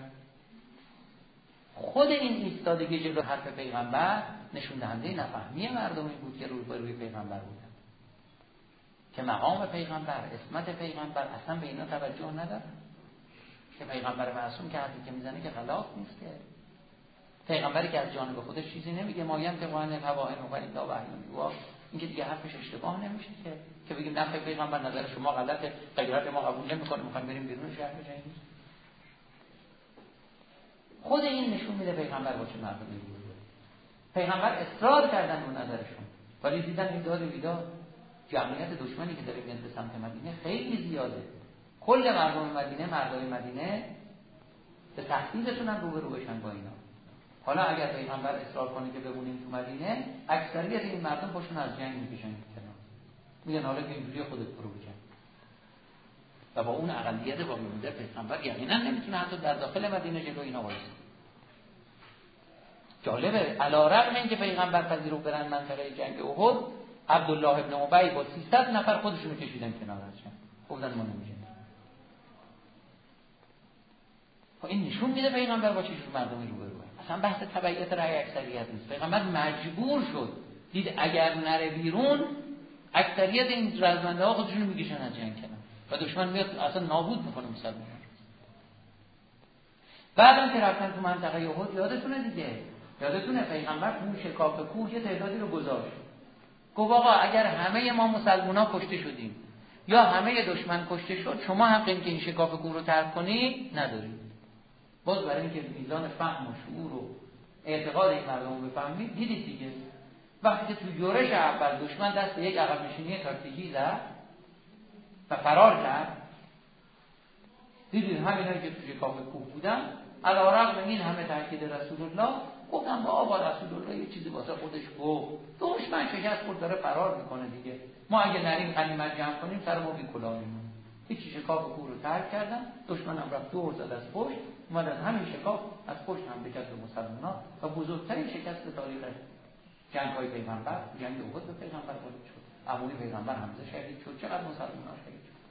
خود این ایستادگی جلو حرف پیغمبر نشون دهنده نفهمی مردمی بود که روی پیغمبر بودن، که مقام پیغمبر، عصمت پیغمبر اصلا به اینا توجه نداره، که پیغمبر معصوم که حرفی که میزنه که غلط نیست، که پیغمبری که از جانب خودش چیزی نمیگه، مایم که قانون هوائن و الا وحی یوحی، این که دیگه حرفش اشتباه نمیشه که بگیم نه پیغمبر نظر شما غلطه، غیرت ما قبول نمیکنه، میخوایم بریم بیرون شهر بجنگیم. خود این نشون میده پیغمبر با چه مردمی بود. پیغمبر اصرار کردن اون نظرشون، ولی دیدن این داد و بیداد، جمعیت دشمنی که داره میاد به سمت مدینه خیلی زیاده، کل مردم مدینه، مردای مدینه به تهدیدشون هم روبرو بشن با اینا. حالا اگر پیغمبر اصرار کنه که بمونیم تو مدینه، اکثریت این مردم خودشون از جنگ میکشن کنار، میگن حالا که اینجوری خودت برو بجنگ. و با اون اقلیت باقی مونده پیغمبر یقینا نمیتونه حتی در داخل مدینه جلو اینا وایسه. جالبه علیرغم اینکه پیغمبر پذیرو برن منطقه جنگ احد، عبدالله ابن ابی با 300 نفر خودشونو کشیدن کنار از جنگ، گفتن ما نمی‌جنگیم. خب این نشون میده پیغمبر با چه جور مردمی روبروه. اصلا بحث تبعیت رأی اکثریت نیست. پیغمبر مجبور شد، دید اگر نره بیرون اکثریت این رزمنده ها خودشونو میکشن از جنگ کنار و دشمن میاد اصلا نابود میکنه مسلمانان. بعدم که رفتن تو منطقه احد یادتونه دیگه، یادتونه پیغمبر تو شکاف کوه یه تعدادی رو گذاشت، گفت آقا اگر همه ما مسلمونا کشته شدیم یا همه دشمن کشته شد، شما حق این که این شکاف کوه رو ترک کنی ندارید. باز برای اینکه میزان فهم و شعور و اعتقاد این مردم رو بفهمید، دیدید دیگه وقتی که تو یورش اول دشمن دست به یک عقب نشینی تاکتیکی زد و فرار کرد، دیدید همینایی که تو شکاف کوه بودن علی‌رغم این همه تاکید رسول الله گفتن با رسول الله یه چیزی واسه خودش گفت، دشمن شکست خورد داره فرار میکنه دیگه، ما اگه نریم غنیمت جمع کنیم سر ما بی‌کلاه میمونه. هیچ شکاف کوه رو ترک کردن، دشمن هم رفت دور زد از پشت، اومد از همین شکاف از پشت هم بکرد به مسلمان‌ها و بزرگترین شکست تاریخ جنگ‌های پیغمبر، جنگ احد به پیغمبر وارد شد. عموی پیغمبر حمزه شهید شد، چقدر مسلمان‌ها شهید شد.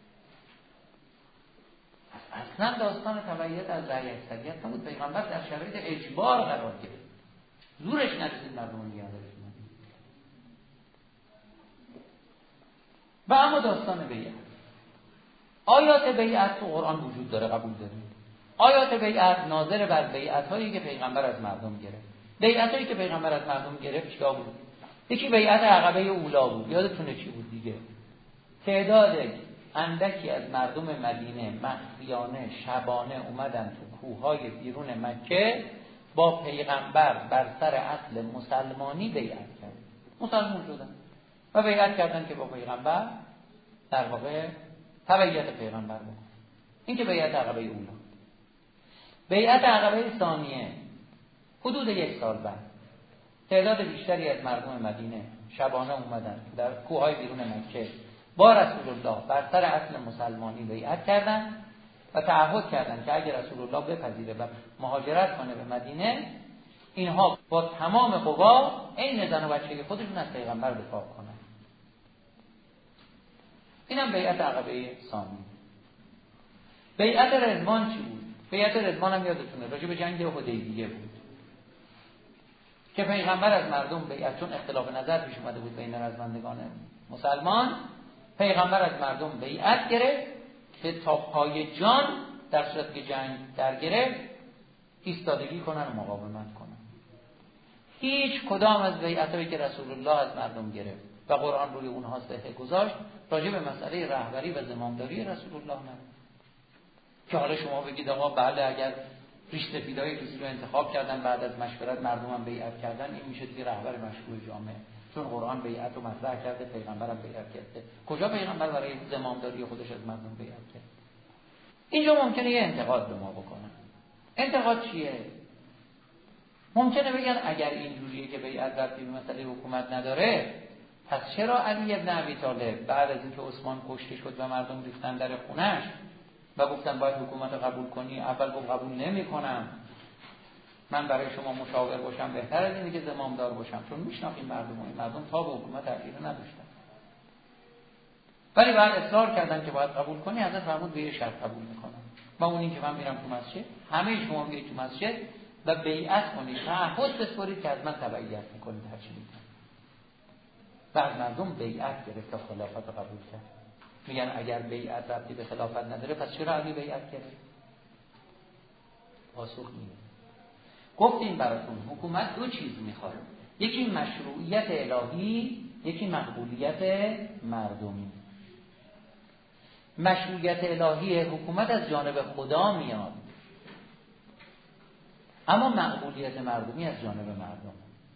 اصلا داستان تبعیت از رأی اکثریت نبود، پیغمبر در شرایط اجبار قرار گرفت، زورش نرسید مردم نگه داشت. و اما داستان بیعت، آیات بیعت تو قرآن وجود داره، قبول داریم. آیات بیعت ناظر بر بیعت هایی که پیغمبر از مردم گرفت. بیعت هایی که پیغمبر از مردم گرفت چیا بود؟ یکی بیعت عقبه اولا بود، یادتونه چی بود دیگه؟ تعداد اندکی از مردم مدینه مخفیانه شبانه اومدن تو کوههای بیرون مکه با پیغمبر بر سر اصل مسلمانی بیعت کردن، مسلمان شدن و بیعت کردن که با پیغمبر در واقع تبعیت پیغمبر بود. این که بیعت عقبه اولا. بیعت عقبه ثانیه حدود 1 سال بعد تعداد بیشتری از مردم مدینه شبانه اومدن در کوههای بیرون مکه با رسول الله بر سر اصل مسلمانی بیعت کردن و تعهد کردن که اگر رسول الله بپذیره و مهاجرت کنه به مدینه، اینها با تمام قوا عین زن و بچه خودشون از پیغمبر دفاع کنن. اینم بیعت عقبه ثانی. بیعت رضوان چی بود؟ بیعت رضوان هم یادتونه راجع به جنگ حدیبیه بود که پیغمبر از مردم بیعت، چون اختلاف نظر پیش اومده بود بین رزمندگان مسلمان، پیغمبر از مردم بیعت گرفت که تا پای جان در صورت که جنگ در گرفت ایستادگی کنن و مقاومت کنن. هیچ کدام از بیعتایی که رسول الله از مردم گرفت و قرآن روی اونها صحه گذاشت راجع به مسئله رهبری و زمامداری رسول الله نه. که حالا شما بگید آقا بله اگر ریش سفیدای کسی رو انتخاب کردن بعد از مشورت مردم هم بیعت کردن، این میشه دیگه رهبر مشروع جامعه، چون قرآن بیعت رو مطرح کرده، پیغمبر هم بیعت کرده. کجا پیغمبر برای زمامداری خودش از مردم بیعت کرد؟ اینجا ممکنه یه انتقاد به ما بکنن. انتقاد چیه؟ ممکنه بگن اگر اینجوریه که بیعت ربطی به مسئله حکومت نداره، پس چرا علی ابن ابی طالب بعد از اینکه عثمان کشته شد و مردم ریختن در خونش و گفتن باید حکومت قبول کنی، اول گفت قبول نمی‌کنم، من برای شما مشاور باشم بهتر از اینه که زمامدار باشم، چون میشناختیم مردم تا به حکومت علی نداشتن، ولی بعد اصرار کردن که باید قبول کنی، حضرت فرمود به یه شرط قبول میکنم و اون این که من میرم تو مسجد، همه شما میرید تو مسجد و بیعت کنید، تعهد بسپارید که از من تبعیت میکنید هر چی میگم. بعد مردم بیعت گرفت تا خلافت قبول کرد. میگن اگر بیعت ربطی به خلافت نداره پس چرا علی بیعت کرد؟ پاسخ میده. گفتیم براتون حکومت دو چیز میخواد، یکی مشروعیت الهی، یکی مقبولیت مردمی. مشروعیت الهی حکومت از جانب خدا میاد، اما مقبولیت مردمی از جانب مردم.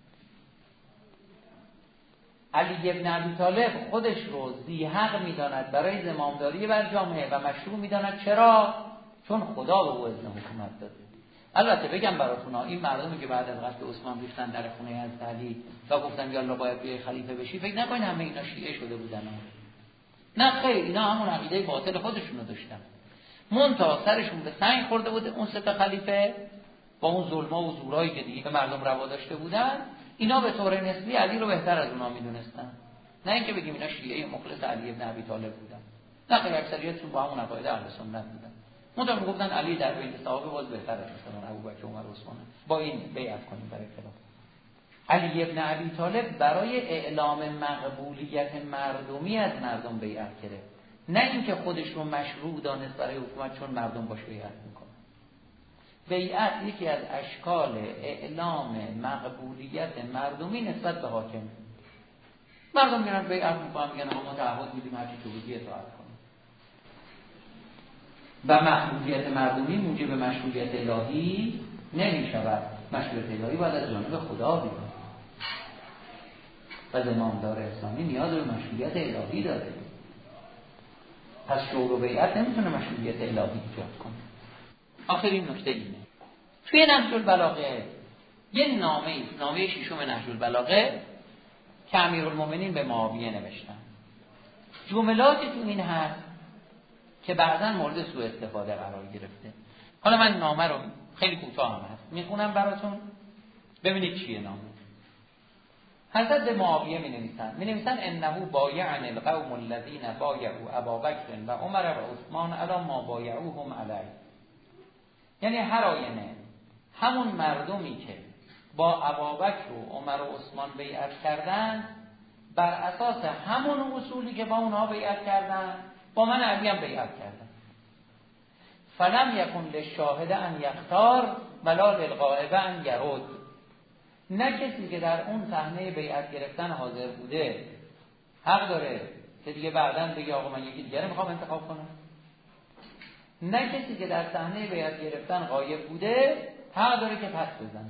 علی ابن ابی طالب خودش رو ذی حق میداند برای زمامداری بر جامعه و مشروع میداند. چرا؟ چون خدا به او اذن حکومت داده. البته بگم براتون این مردمی که بعد از قتل عثمان ریختن در خونه از علی و گفتن یالا باید بیای خلیفه بشی، فکر نکنید همه اینا شیعه شده بودن. نه خیر، اینا همون عقیده باطل خودشون رو داشتن. منتها سرشون به سنگ خورده بود اون سه تا خلیفه با اون ظلم‌ها و زورایی که دیگه به مردم روا داشته بودن، اینا به طور نسبی علی رو بهتر از اونا میدونستن. نه اینکه بگیم اینا شیعه مخلص علی ابن ابی طالب بودن. نه خیر، اکثریتشون با همون عقاید اهل سنت بودن. منتها میگفتن علی در بین صحابه باز بهتر از مثلا ابوبکر، عمر، عثمان. با این بیعت کنیم برای خلافت. علی ابن ابی طالب برای اعلام مقبولیت مردمی از مردم بیعت کرد، نه اینکه خودش رو مشروع دانست برای حکومت چون مردم باش بیعت میکنن. بیعت یکی از اشکال اعلام مقبولیت مردمی نسبت به حاکم. مردم میرن بیعت میکنن، میگن ما تعهد میدیم هرچی تو بگی اطاعت کنیم. و مقبولیت مردمی موجب مشروعیت الهی نمیشود. مشروعیت الهی باید از جانب خدا بیاد. و زمامدار اسلامی نیاز به مشروعیت الهی داره. پس شور و بیعت نمیتونه مشروعیت الهی ایجاد کنه. آخرین نکته اینه، توی نهج البلاغه یه نامه ششم نهج البلاغه که امیرالمومنین به معاویه نوشتن، جملاتی تو این هست که بعضا مورد سوء استفاده قرار گرفته. حالا من نامه رو خیلی کوتاه هم هست میخونم براتون، ببینید چیه نامه. حضرت به معاویه می نویسن انه بایعن القوم الذین بایعوا ابابکر و عمر و عثمان علی ما بایعوهم علیه. یعنی هر آینه همون مردمی که با ابابکر و عمر و عثمان بیعت کردن، بر اساس همون اصولی که با اونها بیعت کردن با من علی هم بیعت کردن. فلم یکن للشاهد ان یختار ولا للغائب ان یرد. نه کسی که در اون صحنه بیعت گرفتن حاضر بوده حق داره که دیگه بعداً بگه آقا من یکی دیگه میخوام انتخاب کنم. نه کسی که در صحنه بیعت گرفتن غایب بوده حق داره که پس بزنه.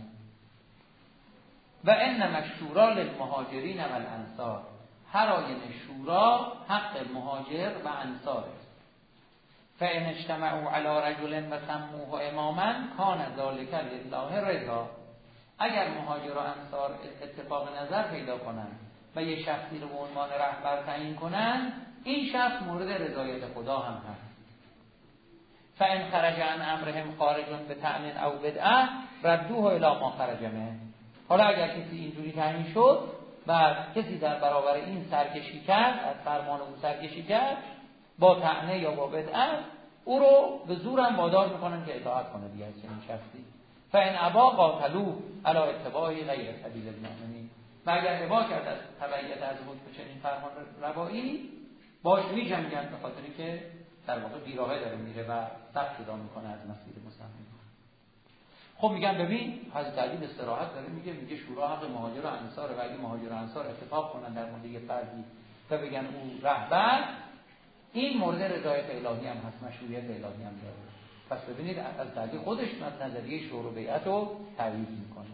و انما الشورا للمهاجرین و الانصار. هر آینه شورا حق مهاجر و انصار است. فان اجتمعوا علی رجل و سموه اماما کان ذلک لله رضا. اگر مهاجر و انصار اتفاق نظر پیدا کنن و یه شخصی رو به عنوان رهبر تعیین کنن، این شخص مورد رضایت خدا هم هست. فان خرج عن امرهم خارج به طعن او بدعه ردوه الی ما خرج منه. حالا اگر کسی اینجوری تعیین شد و کسی در برابر این سرکشی کرد، از فرمان او سرکشی کرد با طعنه یا با بدعه، او رو به زور هم وادار میکنن که اطاعت کنه دیگه از این شخصی. فان ابا قاتلوه علی اتباع غیر سبیل المؤمنین. و اگر ابا کرد از تبعیت از خود به چنین فرمان روایی، باش میجنگن به خاطری که در واقع بیراهه داره میره و سخت جدا میکنه از مسیر مسلمان. خب میگن ببین حضرت علی به صراحت داره میگه شورا حق مهاجر و انصار و اگه مهاجر و انصار اتفاق کنن در مورد یه فردی و بگن او رهبر، این مورد رضایت الهی هم هست، مشروعیت الهی هم داره. پس ببینید از علی خودش نظریه شورا و بیعت رو تایید میکنه.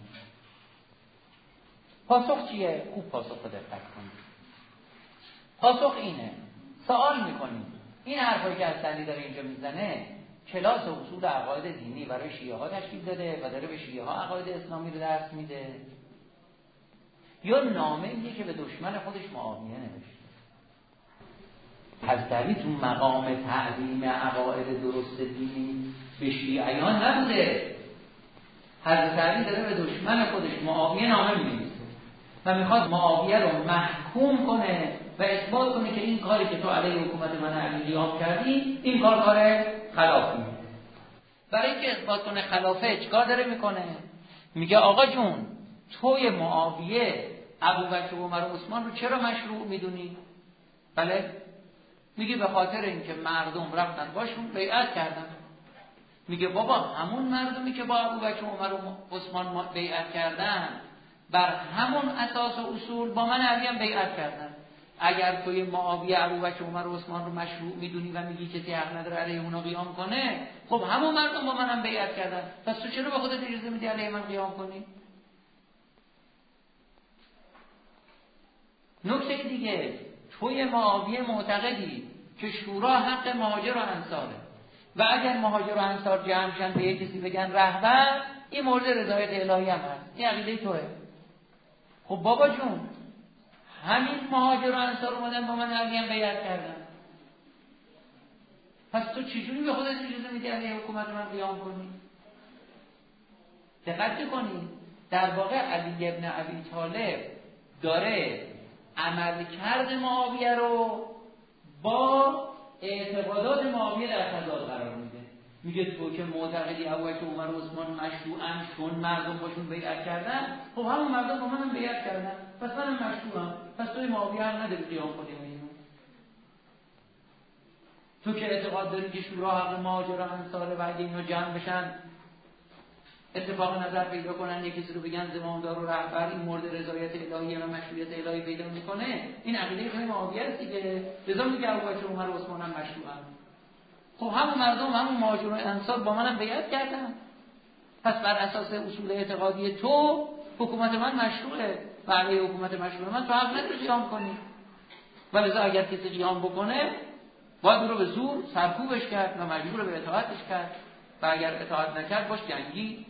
پاسخ چیه؟ خوب پاسخ رو دقت کنید. پاسخ اینه، سوال میکنید این حرفایی که از علی داره اینجا میزنه کلاس و اصول عقاید دینی برای شیعه ها تشکیل داده و داره به شیعه ها عقاید اسلامی رو درس میده، یا نامه‌ایه که به دشمن خودش معاویه نوشته؟ حضرت علی تو مقام تعلیم عقاید درست دینی به شیعیان نبوده. حضرت علی داره به دشمن خودش معاویه نامه می‌نویسه و میخواد معاویه رو محکوم کنه و اثبات کنه که این کاری که تو علیه حکومت من علی قیام کردی این کار خلافی. برای اینکه اثبات کنه خلافه چیکار داره میکنه؟ میگه آقا جون توی معاویه ابوبکر و عمر و عثمان رو چرا مشروع میدونی؟ بله؟ میگه به خاطر اینکه مردم رفتن باشون بیعت کردن. میگه بابا همون مردمی که با ابوبکر و عمر و عثمان بیعت کردن بر همون اساس و اصول با من علی هم بیعت کردن. اگر توی معاویه ابوبکر و عمر و عثمان رو مشروع میدونی و میگی کسی حق نداره علیه اونا قیام کنه، خب همون مردم با منم بیعت کردن، پس تو چرا به خودت اجازه میدی علیه من قیام کنی؟ نکته دیگه، توی معاویه معتقدی که شورا حق مهاجر و انصاره و اگر مهاجر و انصار جمع شن به کسی بگن رهبر، این مورد رضایت الهی هم هست. این عقیده توئه. خب بابا جون همین مهاجر و انصار اومدن با من علی هم بیعت کردن، پس تو چجوری به خودت اجازه میدی علیه حکومت من قیام کنی؟ دقت کنی در واقع علی ابن ابی طالب داره عملکرد معاویه رو با اعتقادات معاویه در تضاد قرار میده. میگه تو که معتقدی ابوبکر و عمر و عثمان مشروعن چون مردم باشون بیعت کردن، خب همون مردم با منم بیعت کردن، پس منم مشروعم، پس توی معاویه هم نداری قیام کنی. تو که اعتقاد داری که شورا حق مهاجر و انصاره و اگه اینا جمع بشن اتفاق نظر پیدا کنن، یک کسی رو بگن زمامدار و رهبر، این مورد رضایت الهی و مشروعیت الهی پیدا میکنه، این عقیده خیلی معاویه است دیگه. لذا میگه ابوبکر و عمر و عثمان هم مشروعن. خب همون مردم، همون مهاجر و انصار با منم بیعت کردن، پس بر اساس اصول اعتقادی تو حکومت من مشروعه و علیه حکومت مشروع من تو حق نداری قیام کنی. ولذا اگر کسی قیام بکنه باید رو به زور سرکوبش کرد و مجبور به اطاعتش کرد و اگر اطاعت نکرد باش جنگی.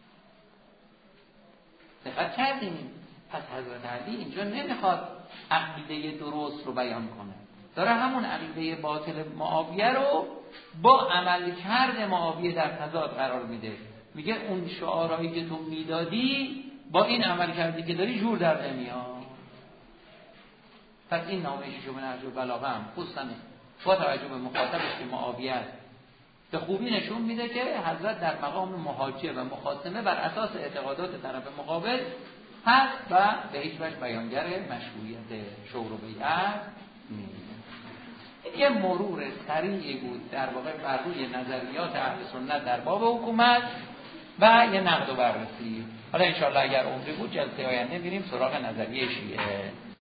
دقت کردیم؟ پس حضرت علی اینجا نمیخواد عقیده درست رو بیان کنه، داره همون عقیده باطل معاویه رو با عملکرد معاویه در تضاد قرار میده. میگه اون شعارهایی که تو میدادی با این عملکردی که داری جور در نمیاد. پس این نامه ششم نهج البلاغه هم خصوصا با توجه به مخاطبش که معاویه است به خوبی نشون میده که حضرت در مقام محاجه و مخاصمه بر اساس اعتقادات طرف مقابل هست و به هیچ وجه بیانگر مشروعیت شور و بیعت نیست. این یه مرور سریعی بود در واقع بر روی نظریات اهل سنت در باب حکومت و یه نقد و بررسی. حالا انشاءالله اگر عمری بود جلسه آینده میریم سراغ نظریه شیعه.